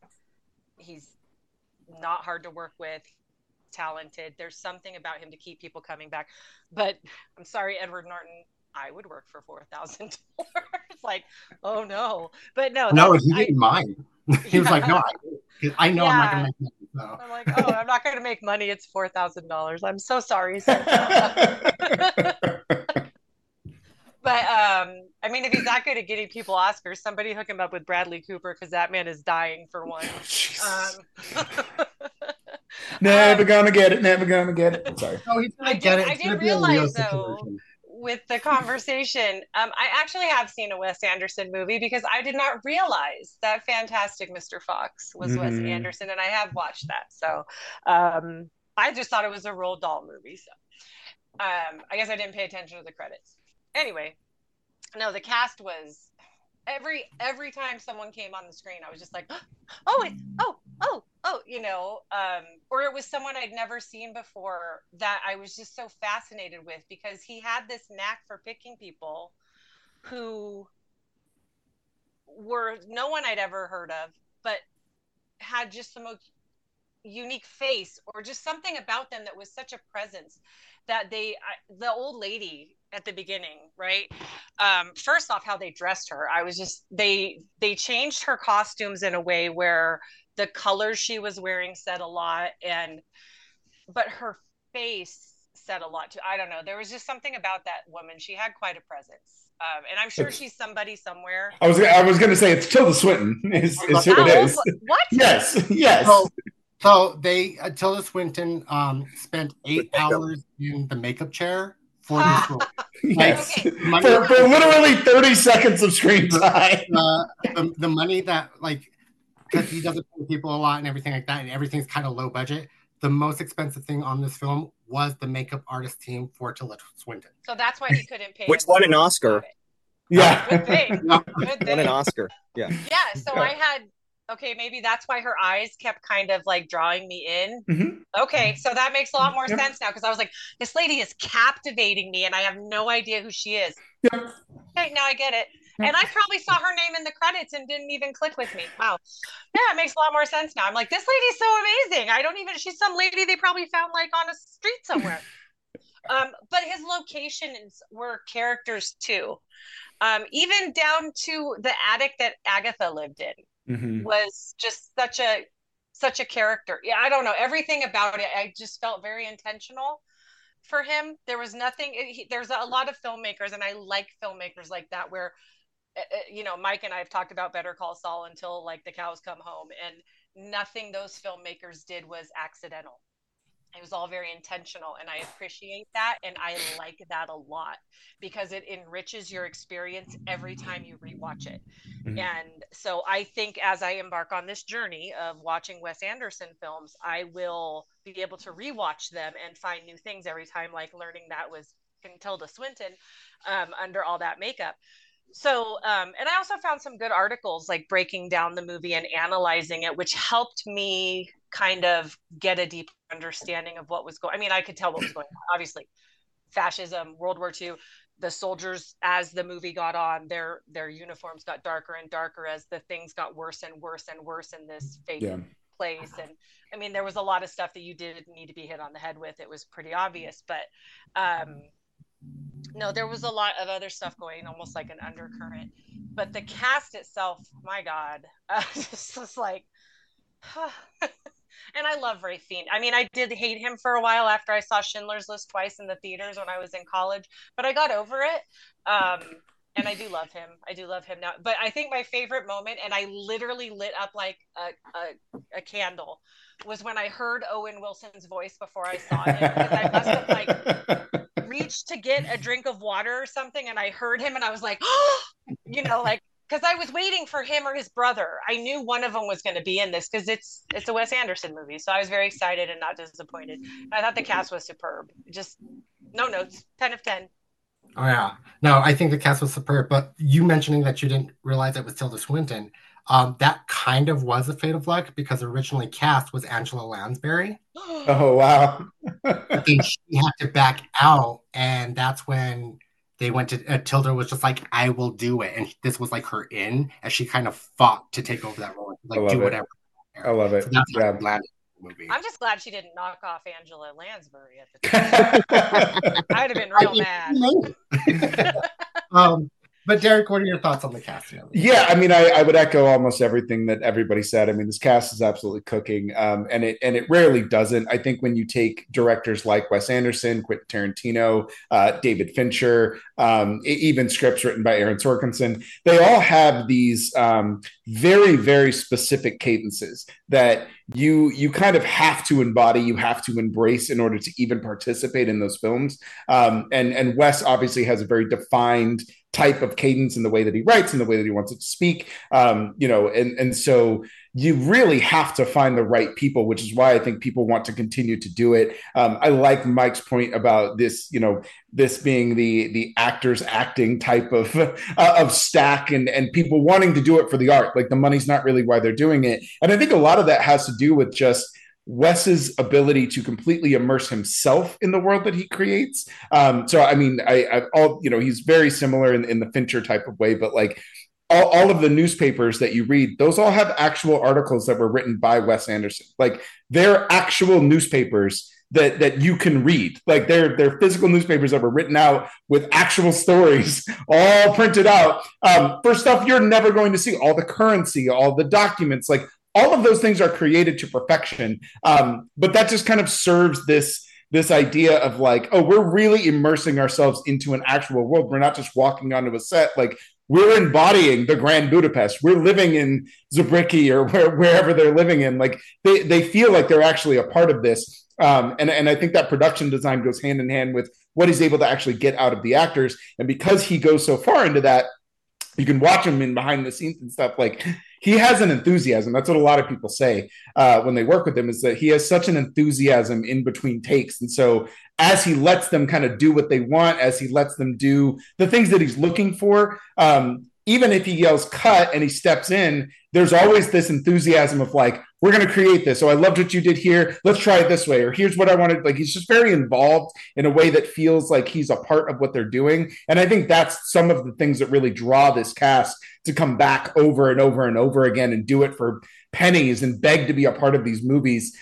not hard to work with, talented. There's something about him to keep people coming back. But I'm sorry, Edward Norton, I would work for $4,000. Like, oh no. But no, he didn't mind. He was like, no, I know I'm not gonna make money. So. I'm like, oh, I'm not gonna make money. It's $4,000. I'm so sorry. But I mean, if he's that good at getting people Oscars, somebody hook him up with Bradley Cooper, because that man is dying for one. Never gonna get it. Sorry. No, he's gonna get it. I did realize though, with the conversation, I actually have seen a Wes Anderson movie, because I did not realize that Fantastic Mr. Fox was Wes Anderson, and I have watched that. So I just thought it was a Roald Dahl movie. So I guess I didn't pay attention to the credits. Anyway, no, the cast was every time someone came on the screen, I was just like, oh, or it was someone I'd never seen before that I was just so fascinated with, because he had this knack for picking people who were no one I'd ever heard of, but had just the most unique face, or just something about them that was such a presence that the old lady at the beginning, right? First off, how they dressed her, I was just, they changed her costumes in a way where the colors she was wearing said a lot, but her face said a lot too. I don't know. There was just something about that woman. She had quite a presence. And I'm sure she's somebody somewhere. I was going to say it's Tilda Swinton is who it is. What? Yes. So Tilda Swinton spent 8 hours in the makeup chair for this role. Yes. Okay. For literally 30 seconds of screen time. The money that, like, because he doesn't pay people a lot and everything like that, and everything's kind of low budget, the most expensive thing on this film was the makeup artist team for Tilda Swinton. So that's why he couldn't pay. Which won an Oscar. Yeah. Good thing. Won an Oscar. Yeah. Yeah. So I had. Okay, maybe that's why her eyes kept kind of like drawing me in. Mm-hmm. Okay, so that makes a lot more sense now, because I was like, this lady is captivating me and I have no idea who she is. Yeah. Okay, now I get it. And I probably saw her name in the credits and didn't even click with me. Wow. Yeah, it makes a lot more sense now. I'm like, this lady's so amazing. She's some lady they probably found like on a street somewhere. But his locations were characters too. Even down to the attic that Agatha lived in was just such a character. Yeah, I don't know. Everything about it, I just felt very intentional for him. There was nothing. There's a lot of filmmakers, and I like filmmakers like that, where Mike and I have talked about Better Call Saul until like the cows come home, and nothing those filmmakers did was accidental. It was all very intentional, and I appreciate that, and I like that a lot because it enriches your experience every time you rewatch it. And so I think as I embark on this journey of watching Wes Anderson films, I will be able to rewatch them and find new things every time, like learning that was Tilda Swinton under all that makeup. So, and I also found some good articles like breaking down the movie and analyzing it, which helped me kind of get a deep understanding of what was going. I mean, I could tell what was going on. Obviously, fascism, World War II, the soldiers, as the movie got on, their uniforms got darker and darker as the things got worse and worse and worse in this fake place. And I mean, there was a lot of stuff that you didn't need to be hit on the head with. It was pretty obvious, but no, there was a lot of other stuff going, almost like an undercurrent. But the cast itself, my God, this was like, and I love Ray Fiennes. I mean, I did hate him for a while after I saw Schindler's List twice in the theaters when I was in college, but I got over it. And I do love him. I do love him now. But I think my favorite moment, and I literally lit up like a candle, was when I heard Owen Wilson's voice before I saw it. Because I must have like reached to get a drink of water or something, and I heard him, and I was like, like, because I was waiting for him or his brother. I knew one of them was going to be in this because it's a Wes Anderson movie. So I was very excited and not disappointed. I thought the cast was superb. Just no notes, 10 of 10. Oh, yeah. No, I think the cast was superb. But you mentioning that you didn't realize it was Tilda Swinton, that kind of was a fate of luck because originally cast was Angela Lansbury. Oh, wow. But then she had to back out, and that's when they went to Tilda was just like, I will do it. And this was like her in, as she kind of fought to take over that role. Like, do whatever. I love it. So that's how I'm glad movie. I'm just glad she didn't knock off Angela Lansbury at the time. I'd have been real mad. But Derek, what are your thoughts on the cast? Yeah, I mean, I would echo almost everything that everybody said. I mean, this cast is absolutely cooking, and it rarely doesn't. I think when you take directors like Wes Anderson, Quentin Tarantino, David Fincher, even scripts written by Aaron Sorkinson, they all have these very, very specific cadences that you kind of have to embody, you have to embrace in order to even participate in those films. And Wes obviously has a very defined type of cadence in the way that he writes and the way that he wants it to speak. And so you really have to find the right people, which is why I think people want to continue to do it. I like Mike's point about this, this being the actors acting type of stack and people wanting to do it for the art. Like the money's not really why they're doing it. And I think a lot of that has to do with just Wes's ability to completely immerse himself in the world that he creates. So, I mean, he's very similar in the Fincher type of way, but like all of the newspapers that you read, those all have actual articles that were written by Wes Anderson. Like they're actual newspapers that you can read. Like they're physical newspapers that were written out with actual stories all printed out for stuff you're never going to see, all the currency, all the documents, like all of those things are created to perfection. But that just kind of serves this idea of like, oh, we're really immersing ourselves into an actual world. We're not just walking onto a set. Like we're embodying the Grand Budapest. We're living in Zabriki or wherever they're living in. Like they feel like they're actually a part of this. And I think that production design goes hand in hand with what he's able to actually get out of the actors. And because he goes so far into that, you can watch him in behind the scenes and stuff. Like he has an enthusiasm. That's what a lot of people say when they work with him, is that he has such an enthusiasm in between takes. And so as he lets them kind of do what they want, as he lets them do the things that he's looking for, even if he yells cut and he steps in, there's always this enthusiasm of like, we're going to create this. So I loved what you did here. Let's try it this way. Or here's what I wanted. Like, he's just very involved in a way that feels like he's a part of what they're doing. And I think that's some of the things that really draw this cast to come back over and over and over again and do it for pennies and beg to be a part of these movies.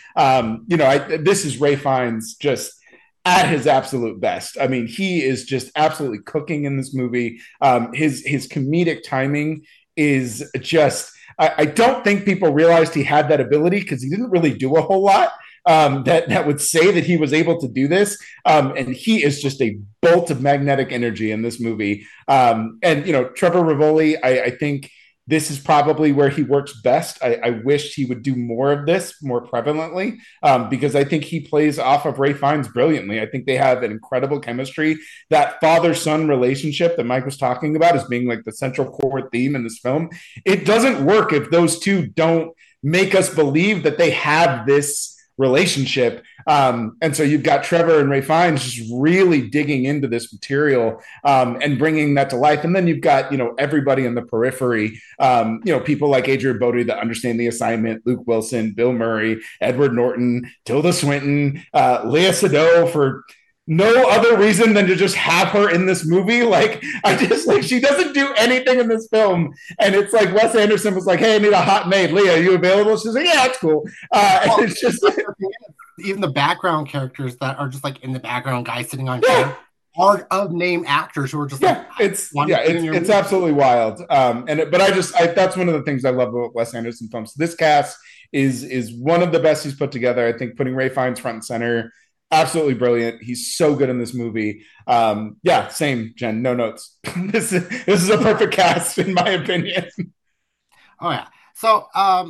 This is Ralph Fiennes just at his absolute best. I mean, he is just absolutely cooking in this movie. His comedic timing is just. I don't think people realized he had that ability because he didn't really do a whole lot that would say that he was able to do this. And he is just a bolt of magnetic energy in this movie. Trevor Rivoli, I think this is probably where he works best. I wish he would do more of this more prevalently because I think he plays off of Ralph Fiennes brilliantly. I think they have an incredible chemistry. That father-son relationship that Mike was talking about as being like the central core theme in this film. It doesn't work if those two don't make us believe that they have this relationship. And so you've got Trevor and Ralph Fiennes just really digging into this material and bringing that to life. And then you've got, everybody in the periphery, people like Adrian Bodie that understand the assignment, Luke Wilson, Bill Murray, Edward Norton, Tilda Swinton, Lea Seydoux for no other reason than to just have her in this movie. She doesn't do anything in this film. And it's like Wes Anderson was like, hey, I need a hot maid. Leah, are you available? She's like, yeah, that's cool. And it's just even the background characters that are just like in the background, guys sitting on chair, are of name actors who are just it's absolutely wild. That's one of the things I love about Wes Anderson films. This cast is one of the best he's put together. I think putting Ralph Fiennes front and center, absolutely brilliant. He's so good in this movie. Same, Jen. No notes. This is a perfect cast, in my opinion. Oh yeah. So,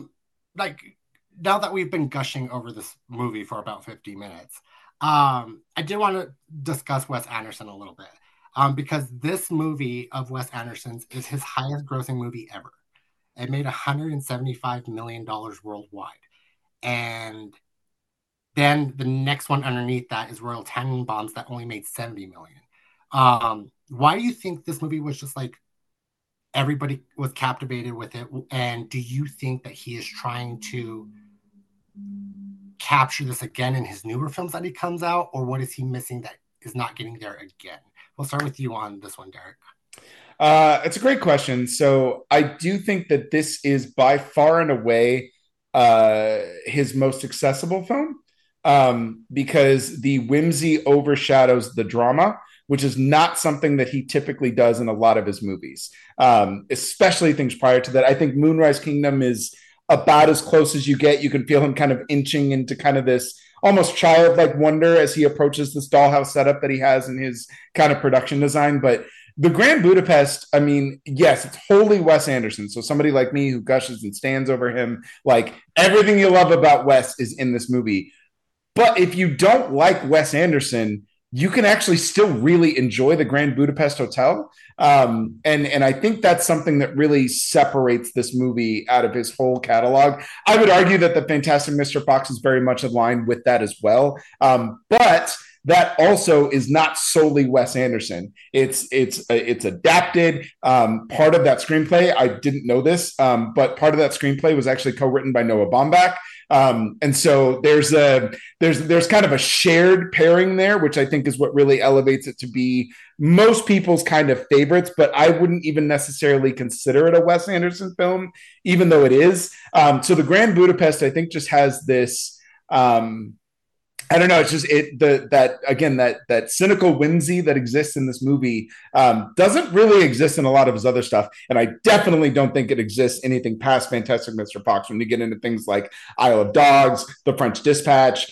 now that we've been gushing over this movie for about 50 minutes, I did want to discuss Wes Anderson a little bit because this movie of Wes Anderson's is his highest grossing movie ever. It made $175 million worldwide, and then the next one underneath that is Royal Tenenbaums that only made $70 million. Why do you think this movie was just like everybody was captivated with it? And do you think that he is trying to capture this again in his newer films that he comes out? Or what is he missing that is not getting there again? We'll start with you on this one, Derek. It's a great question. So I do think that this is by far and away his most accessible film. Because the whimsy overshadows the drama, which is not something that he typically does in a lot of his movies, especially things prior to that. I think Moonrise Kingdom is about as close as you get. You can feel him kind of inching into kind of this almost childlike wonder as he approaches this dollhouse setup that he has in his kind of production design. But The Grand Budapest, I mean, yes, it's wholly Wes Anderson. So somebody like me who gushes and stands over him, like everything you love about Wes is in this movie. But if you don't like Wes Anderson, you can actually still really enjoy the Grand Budapest Hotel. And I think that's something that really separates this movie out of his whole catalog. I would argue that The Fantastic Mr. Fox is very much aligned with that as well. But that also is not solely Wes Anderson. It's adapted. Part of that screenplay, I didn't know this, but part of that screenplay was actually co-written by Noah Baumbach. And so there's kind of a shared pairing there, which I think is what really elevates it to be most people's kind of favorites, but I wouldn't even necessarily consider it a Wes Anderson film, even though it is. So The Grand Budapest, I think, just has this, I don't know. It's just that cynical whimsy that exists in this movie doesn't really exist in a lot of his other stuff, and I definitely don't think it exists anything past Fantastic Mr. Fox. When you get into things like Isle of Dogs, The French Dispatch,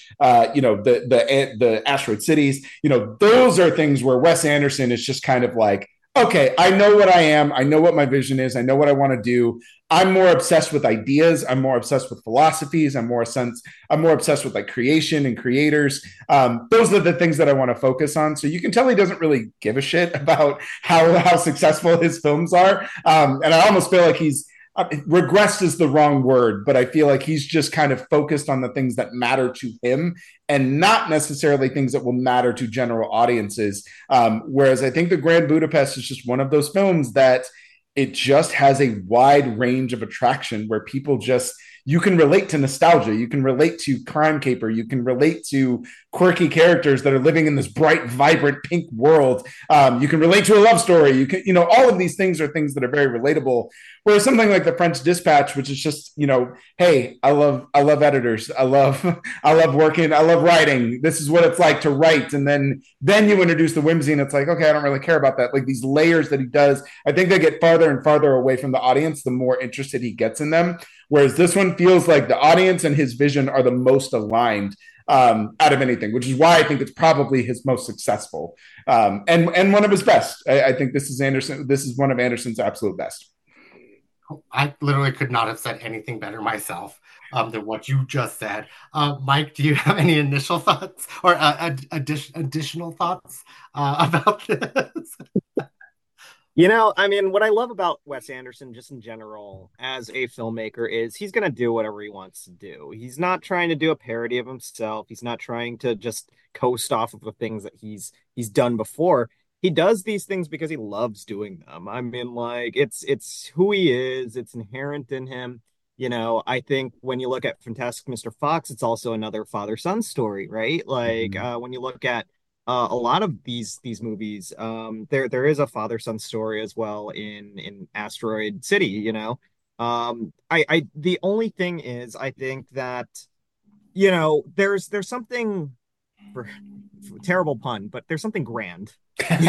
the Asteroid Cities, those are things where Wes Anderson is just kind of like, okay, I know what I am. I know what my vision is. I know what I want to do. I'm more obsessed with ideas. I'm more obsessed with philosophies. I'm more obsessed with like creation and creators. Those are the things that I want to focus on. So you can tell he doesn't really give a shit about how successful his films are. And I almost feel like he's regressed is the wrong word, but I feel like he's just kind of focused on the things that matter to him and not necessarily things that will matter to general audiences. Whereas I think The Grand Budapest is just one of those films that it just has a wide range of attraction where people just you can relate to nostalgia, you can relate to crime caper, you can relate to quirky characters that are living in this bright, vibrant pink world. You can relate to a love story. You can, all of these things are things that are very relatable. Whereas something like the French Dispatch, which is just, hey, I love editors, I love working, I love writing. This is what it's like to write, and then you introduce the whimsy, and it's like, okay, I don't really care about that. Like these layers that he does, I think they get farther and farther away from the audience the more interested he gets in them. Whereas this one feels like the audience and his vision are the most aligned out of anything, which is why I think it's probably his most successful and one of his best. I think this is Anderson. This is one of Anderson's absolute best. I literally could not have said anything better myself than what you just said. Mike, do you have any initial thoughts or additional thoughts about this? I mean, what I love about Wes Anderson, just in general, as a filmmaker, is he's going to do whatever he wants to do. He's not trying to do a parody of himself. He's not trying to just coast off of the things that he's done before. He does these things because he loves doing them. I mean, like it's who he is. It's inherent in him. I think when you look at Fantastic Mr. Fox, it's also another father-son story, right? Like when you look at a lot of these movies, there is a father-son story as well in Asteroid City. I the only thing is, I think that there's something for terrible pun, but there's something grand and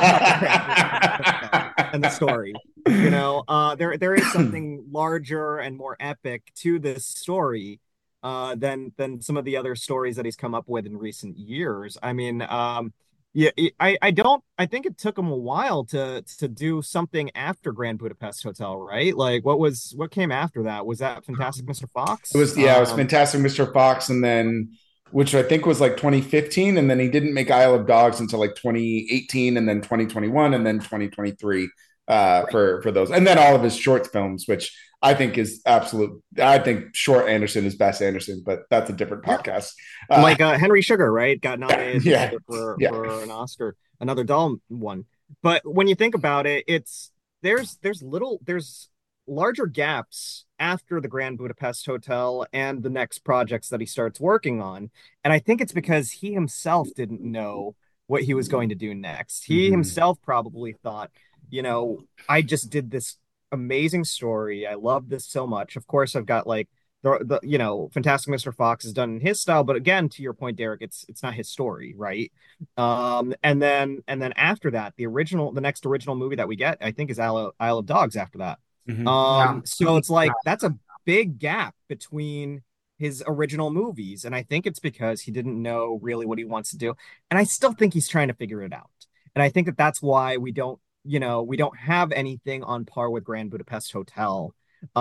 the story. There is something larger and more epic to this story than some of the other stories that he's come up with in recent years. I mean, yeah, I think it took him a while to do something after Grand Budapest Hotel, right? Like what came after that? Was that Fantastic Mr. Fox? It was Fantastic Mr. Fox, and then which I think was like 2015, and then he didn't make Isle of Dogs until like 2018, and then 2021, and then 2023 Right. for those, and then all of his short films, which I think is absolute. I think short Anderson is best Anderson, but that's a different Yeah. podcast. Like Henry Sugar, right? Got nominated Yeah, yeah. for an Oscar, another Doll one. But when you think about it, there's larger gaps after the Grand Budapest Hotel and the next projects that he starts working on. And I think it's because he himself didn't know what he was going to do next. He Mhm. himself probably thought, I just did this amazing story. I love this so much. Of course, I've got like Fantastic Mr. Fox is done in his style, but again, to your point, Derek, it's not his story, right? And then after that, the next original movie that we get, I think, is Isle of Dogs after that. Mhm. Yeah. So it's like that's a big gap between his original movies, and I think it's because he didn't know really what he wants to do, and I still think he's trying to figure it out. And I think that that's why we don't have anything on par with Grand Budapest Hotel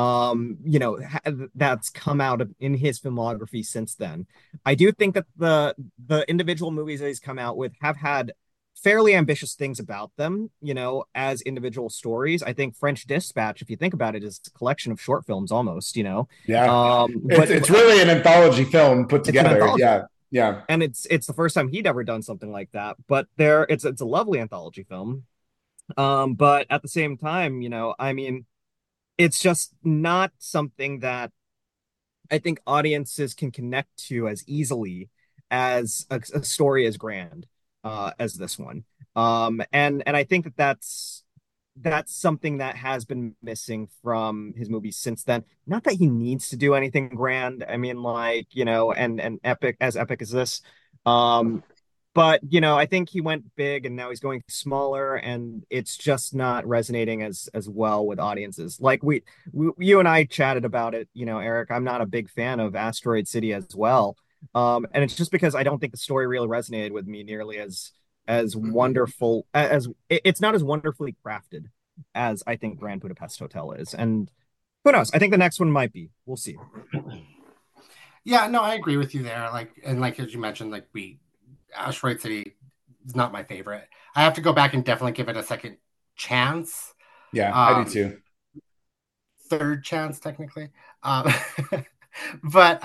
that's come out in his filmography since then. I do think that the individual movies that he's come out with have had fairly ambitious things about them, as individual stories. I think French Dispatch, if you think about it, is a collection of short films almost. Yeah, But it's really an anthology film put it's an together. anthology. Yeah, yeah. And it's the first time he'd ever done something like that. But it's a lovely anthology film. But at the same time, I mean, it's just not something that I think audiences can connect to as easily as a story as grand as this one. And I think that that's something that has been missing from his movies since then. Not that he needs to do anything grand. I mean, like, and epic as this. Um, but I think he went big and now he's going smaller, and it's just not resonating as well with audiences. Like you and I chatted about it, Eric. I'm not a big fan of Asteroid City as well. And it's just because I don't think the story really resonated with me nearly as wonderful as it's not as wonderfully crafted as I think Grand Budapest Hotel is. And who knows? I think the next one might be. We'll see. Yeah, no, I agree with you there. Like as you mentioned, Asteroid City is not my favorite. I have to go back and definitely give it a second chance. Yeah, I do Um, too. Third chance technically. Um, but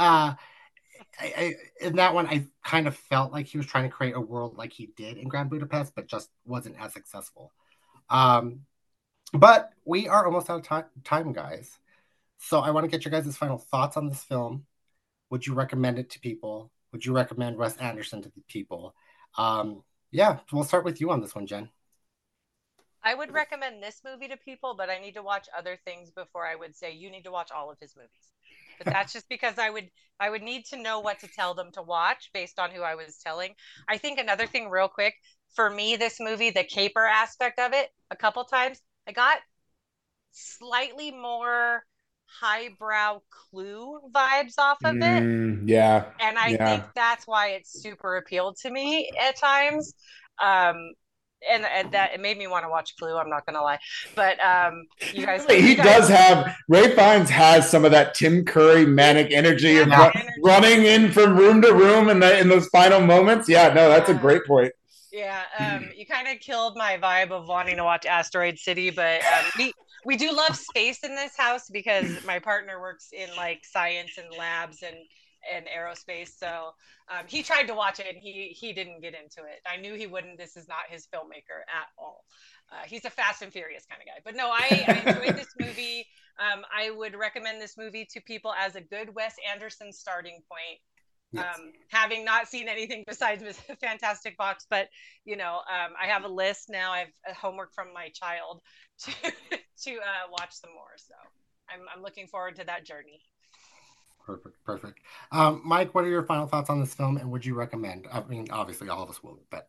in that one, I kind of felt like he was trying to create a world like he did in Grand Budapest, but just wasn't as successful. Um, but we are almost out of time, guys. So I want to get your guys' final thoughts on this film. Would you recommend it to people? Would you recommend Wes Anderson to the people? Yeah, we'll start with you on this one, Jen. I would recommend this movie to people, but I need to watch other things before I would say you need to watch all of his movies. But that's just because I would need to know what to tell them to watch based on who I was telling. I think another thing real quick, for me, this movie, the caper aspect of it, a couple times, I got slightly more highbrow Clue vibes off of it. Yeah. And I think Yeah. that's why it super appealed to me at times. Um, and that it made me want to watch Clue. I'm not gonna lie, but He does have Ray Fiennes has some of that Tim Curry manic energy of running in from room to room in those final moments. Yeah, no, that's a great point. Yeah, you kind of killed my vibe of wanting to watch Asteroid City, but we do love space in this house because my partner works in like science and labs and aerospace. So he tried to watch it and he didn't get into it. I knew he wouldn't. This is not his filmmaker at all. He's a Fast and Furious kind of guy. But no, I enjoyed this movie. I would recommend this movie to people as a good Wes Anderson starting point. Yes. Having not seen anything besides Fantastic Fox, but I have a list now. I have a homework from my child to watch some more. So I'm looking forward to that journey. Perfect. Mike, what are your final thoughts on this film, and would you recommend? I mean, obviously, all of us will, but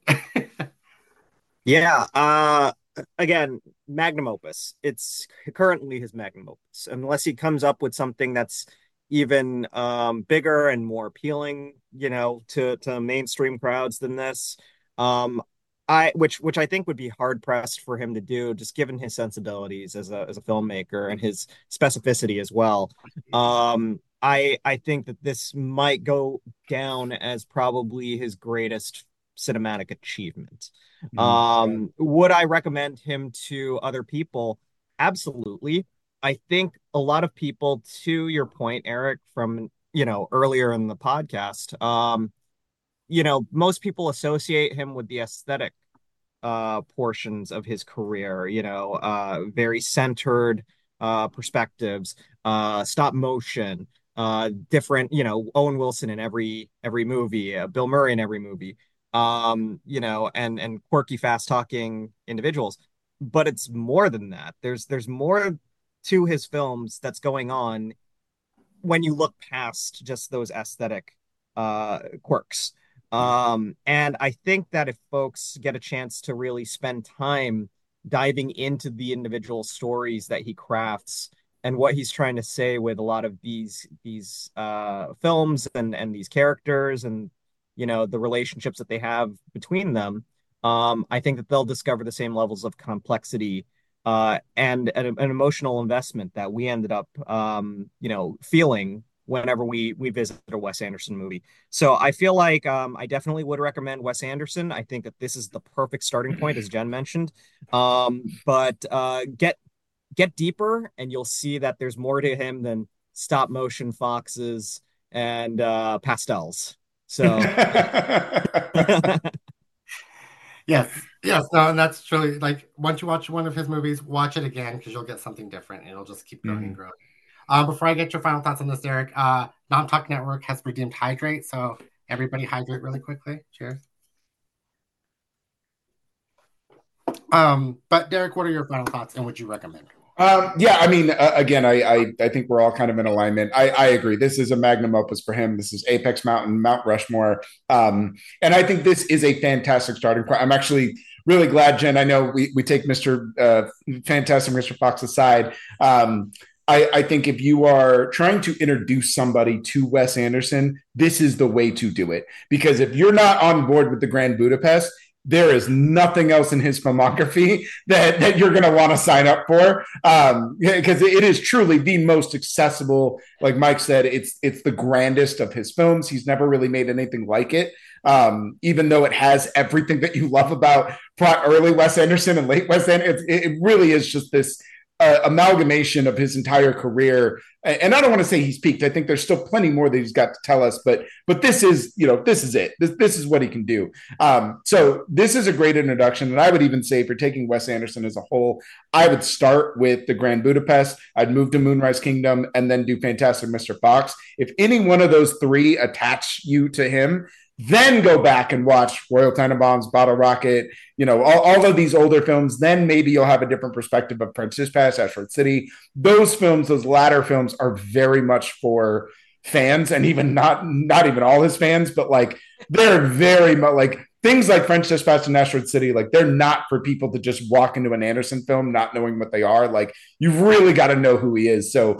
yeah. Again, magnum opus. It's currently his magnum opus, unless he comes up with something that's even bigger and more appealing, to mainstream crowds than this. Which I think would be hard pressed for him to do, just given his sensibilities as a filmmaker and his specificity as well. I think that this might go down as probably his greatest cinematic achievement. Would I recommend him to other people? Absolutely. I think a lot of people, to your point, Eric, from earlier in the podcast, most people associate him with the aesthetic portions of his career, very centered perspectives, stop motion, different, Owen Wilson in every movie, Bill Murray in every movie, and quirky, fast talking individuals. But it's more than that. There's more to his films that's going on when you look past just those aesthetic quirks. And I think that if folks get a chance to really spend time diving into the individual stories that he crafts and what he's trying to say with a lot of these films and these characters and the relationships that they have between them, I think that they'll discover the same levels of complexity and an emotional investment that we ended up feeling whenever we visit a Wes Anderson movie. So I feel like I definitely would recommend Wes Anderson. I think that this is the perfect starting point, as Jen mentioned. But get deeper, and you'll see that there's more to him than stop motion foxes and pastels. So yes, no, and that's truly like once you watch one of his movies, watch it again because you'll get something different, and it'll just keep growing and growing. Before I get your final thoughts on this, Derek, Nom Talk Network has redeemed Hydrate, so everybody hydrate really quickly. Cheers. But Derek, what are your final thoughts, and would you recommend? Yeah, I mean, again, I think we're all kind of in alignment. I agree. This is a magnum opus for him. This is Apex Mountain, Mount Rushmore, and I think this is a fantastic starting point. I'm actually really glad, Jen. I know we take Mr. Fantastic Mr. Fox aside. I think if you are trying to introduce somebody to Wes Anderson, this is the way to do it. Because if you're not on board with the Grand Budapest, there is nothing else in his filmography that you're going to want to sign up for, because it is truly the most accessible. Like Mike said, it's the grandest of his films. He's never really made anything like it, even though it has everything that you love about early Wes Anderson and late Wes Anderson. It really is just this amalgamation of his entire career. And I don't want to say he's peaked. I think there's still plenty more that he's got to tell us, but this is, this is it. This is what he can do. So this is a great introduction. And I would even say, for taking Wes Anderson as a whole, I would start with The Grand Budapest. I'd move to Moonrise Kingdom and then do Fantastic Mr. Fox. If any one of those three attach you to him, then go back and watch Royal Tenenbaums, Bottle Rocket, all of these older films. Then maybe you'll have a different perspective of French Dispatch, Asteroid City. Those films, those latter films, are very much for fans, and even not even all his fans, but like they're very much like things like French Dispatch and Asteroid City. Like, they're not for people to just walk into an Anderson film not knowing what they are. Like, you've really got to know who he is. So,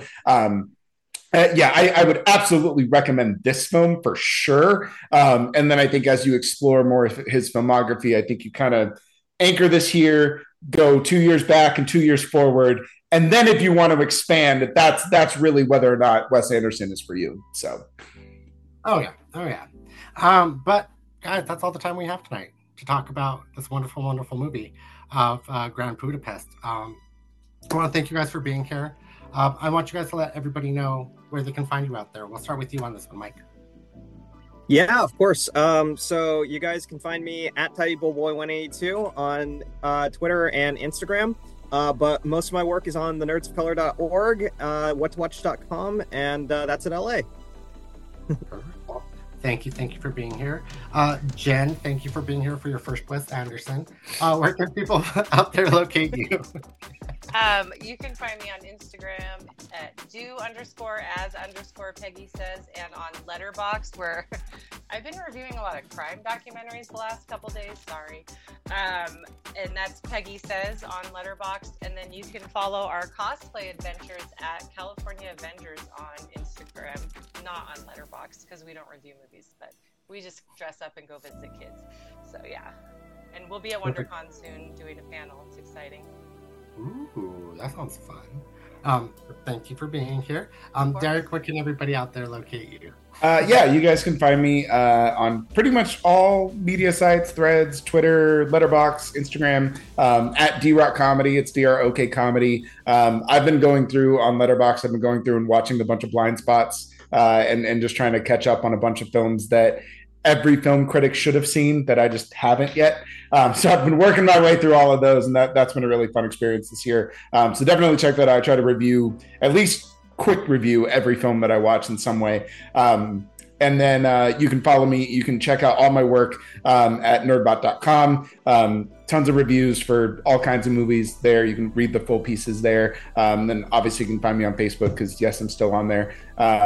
I would absolutely recommend this film for sure. And then I think as you explore more of his filmography, I think you kind of anchor this here, go 2 years back and 2 years forward. And then if you want to expand, that's really whether or not Wes Anderson is for you. So. Oh, yeah. But guys, that's all the time we have tonight to talk about this wonderful, wonderful movie of Grand Budapest. I want to thank you guys for being here. I want you guys to let everybody know where they can find you out there. We'll start with you on this one, Mike. Yeah, of course. So you guys can find me at TidyBullBoy182 on Twitter and Instagram. But most of my work is on thenerdsofcolor.org, whattowatch.com, and that's in LA. Perfect. Well, thank you for being here. Jen, thank you for being here for your first Wes Anderson. Where can people out there locate you? You can find me on Instagram at do_as_Peggy says, and on Letterboxd, where I've been reviewing a lot of crime documentaries the last couple days. Sorry. And that's Peggy Says on Letterboxd. And then you can follow our cosplay adventures at California Avengers on Instagram, not on Letterboxd, because we don't review movies, but we just dress up and go visit kids. So yeah. And we'll be at WonderCon soon doing a panel. It's exciting. Ooh, that sounds fun. Thank you for being here. Derek, where can everybody out there locate you? You guys can find me on pretty much all media sites, Threads, Twitter, Letterboxd, Instagram, at DRock Comedy. It's DROK Comedy. I've been going through on Letterboxd. I've been going through and watching a bunch of blind spots and just trying to catch up on a bunch of films that every film critic should have seen that I just haven't yet. So I've been working my way through all of those, and that's been a really fun experience this year. So definitely check that out. I try to review, at least quick review, every film that I watch in some way. And then you can follow me. You can check out all my work at nerdbot.com. Tons of reviews for all kinds of movies there. You can read the full pieces there. Then obviously you can find me on Facebook because, yes, I'm still on there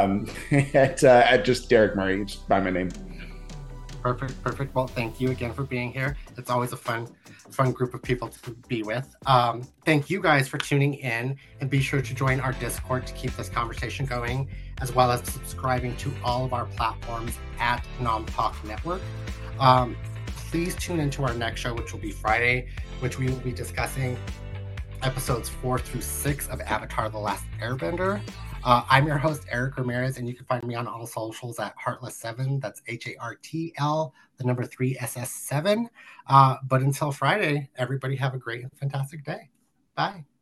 at just Derek Murray, just by my name. Perfect. Well, thank you again for being here. It's always a fun group of people to be with. Thank you guys for tuning in, and be sure to join our Discord to keep this conversation going, as well as subscribing to all of our platforms at Nom Talk Network. Please tune into our next show, which will be Friday, which we will be discussing episodes 4 through 6 of Avatar: The Last Airbender. I'm your host, Eric Ramirez, and you can find me on all socials at Heartless7. That's HARTL, the number 3SS7. But until Friday, everybody have a great and fantastic day. Bye.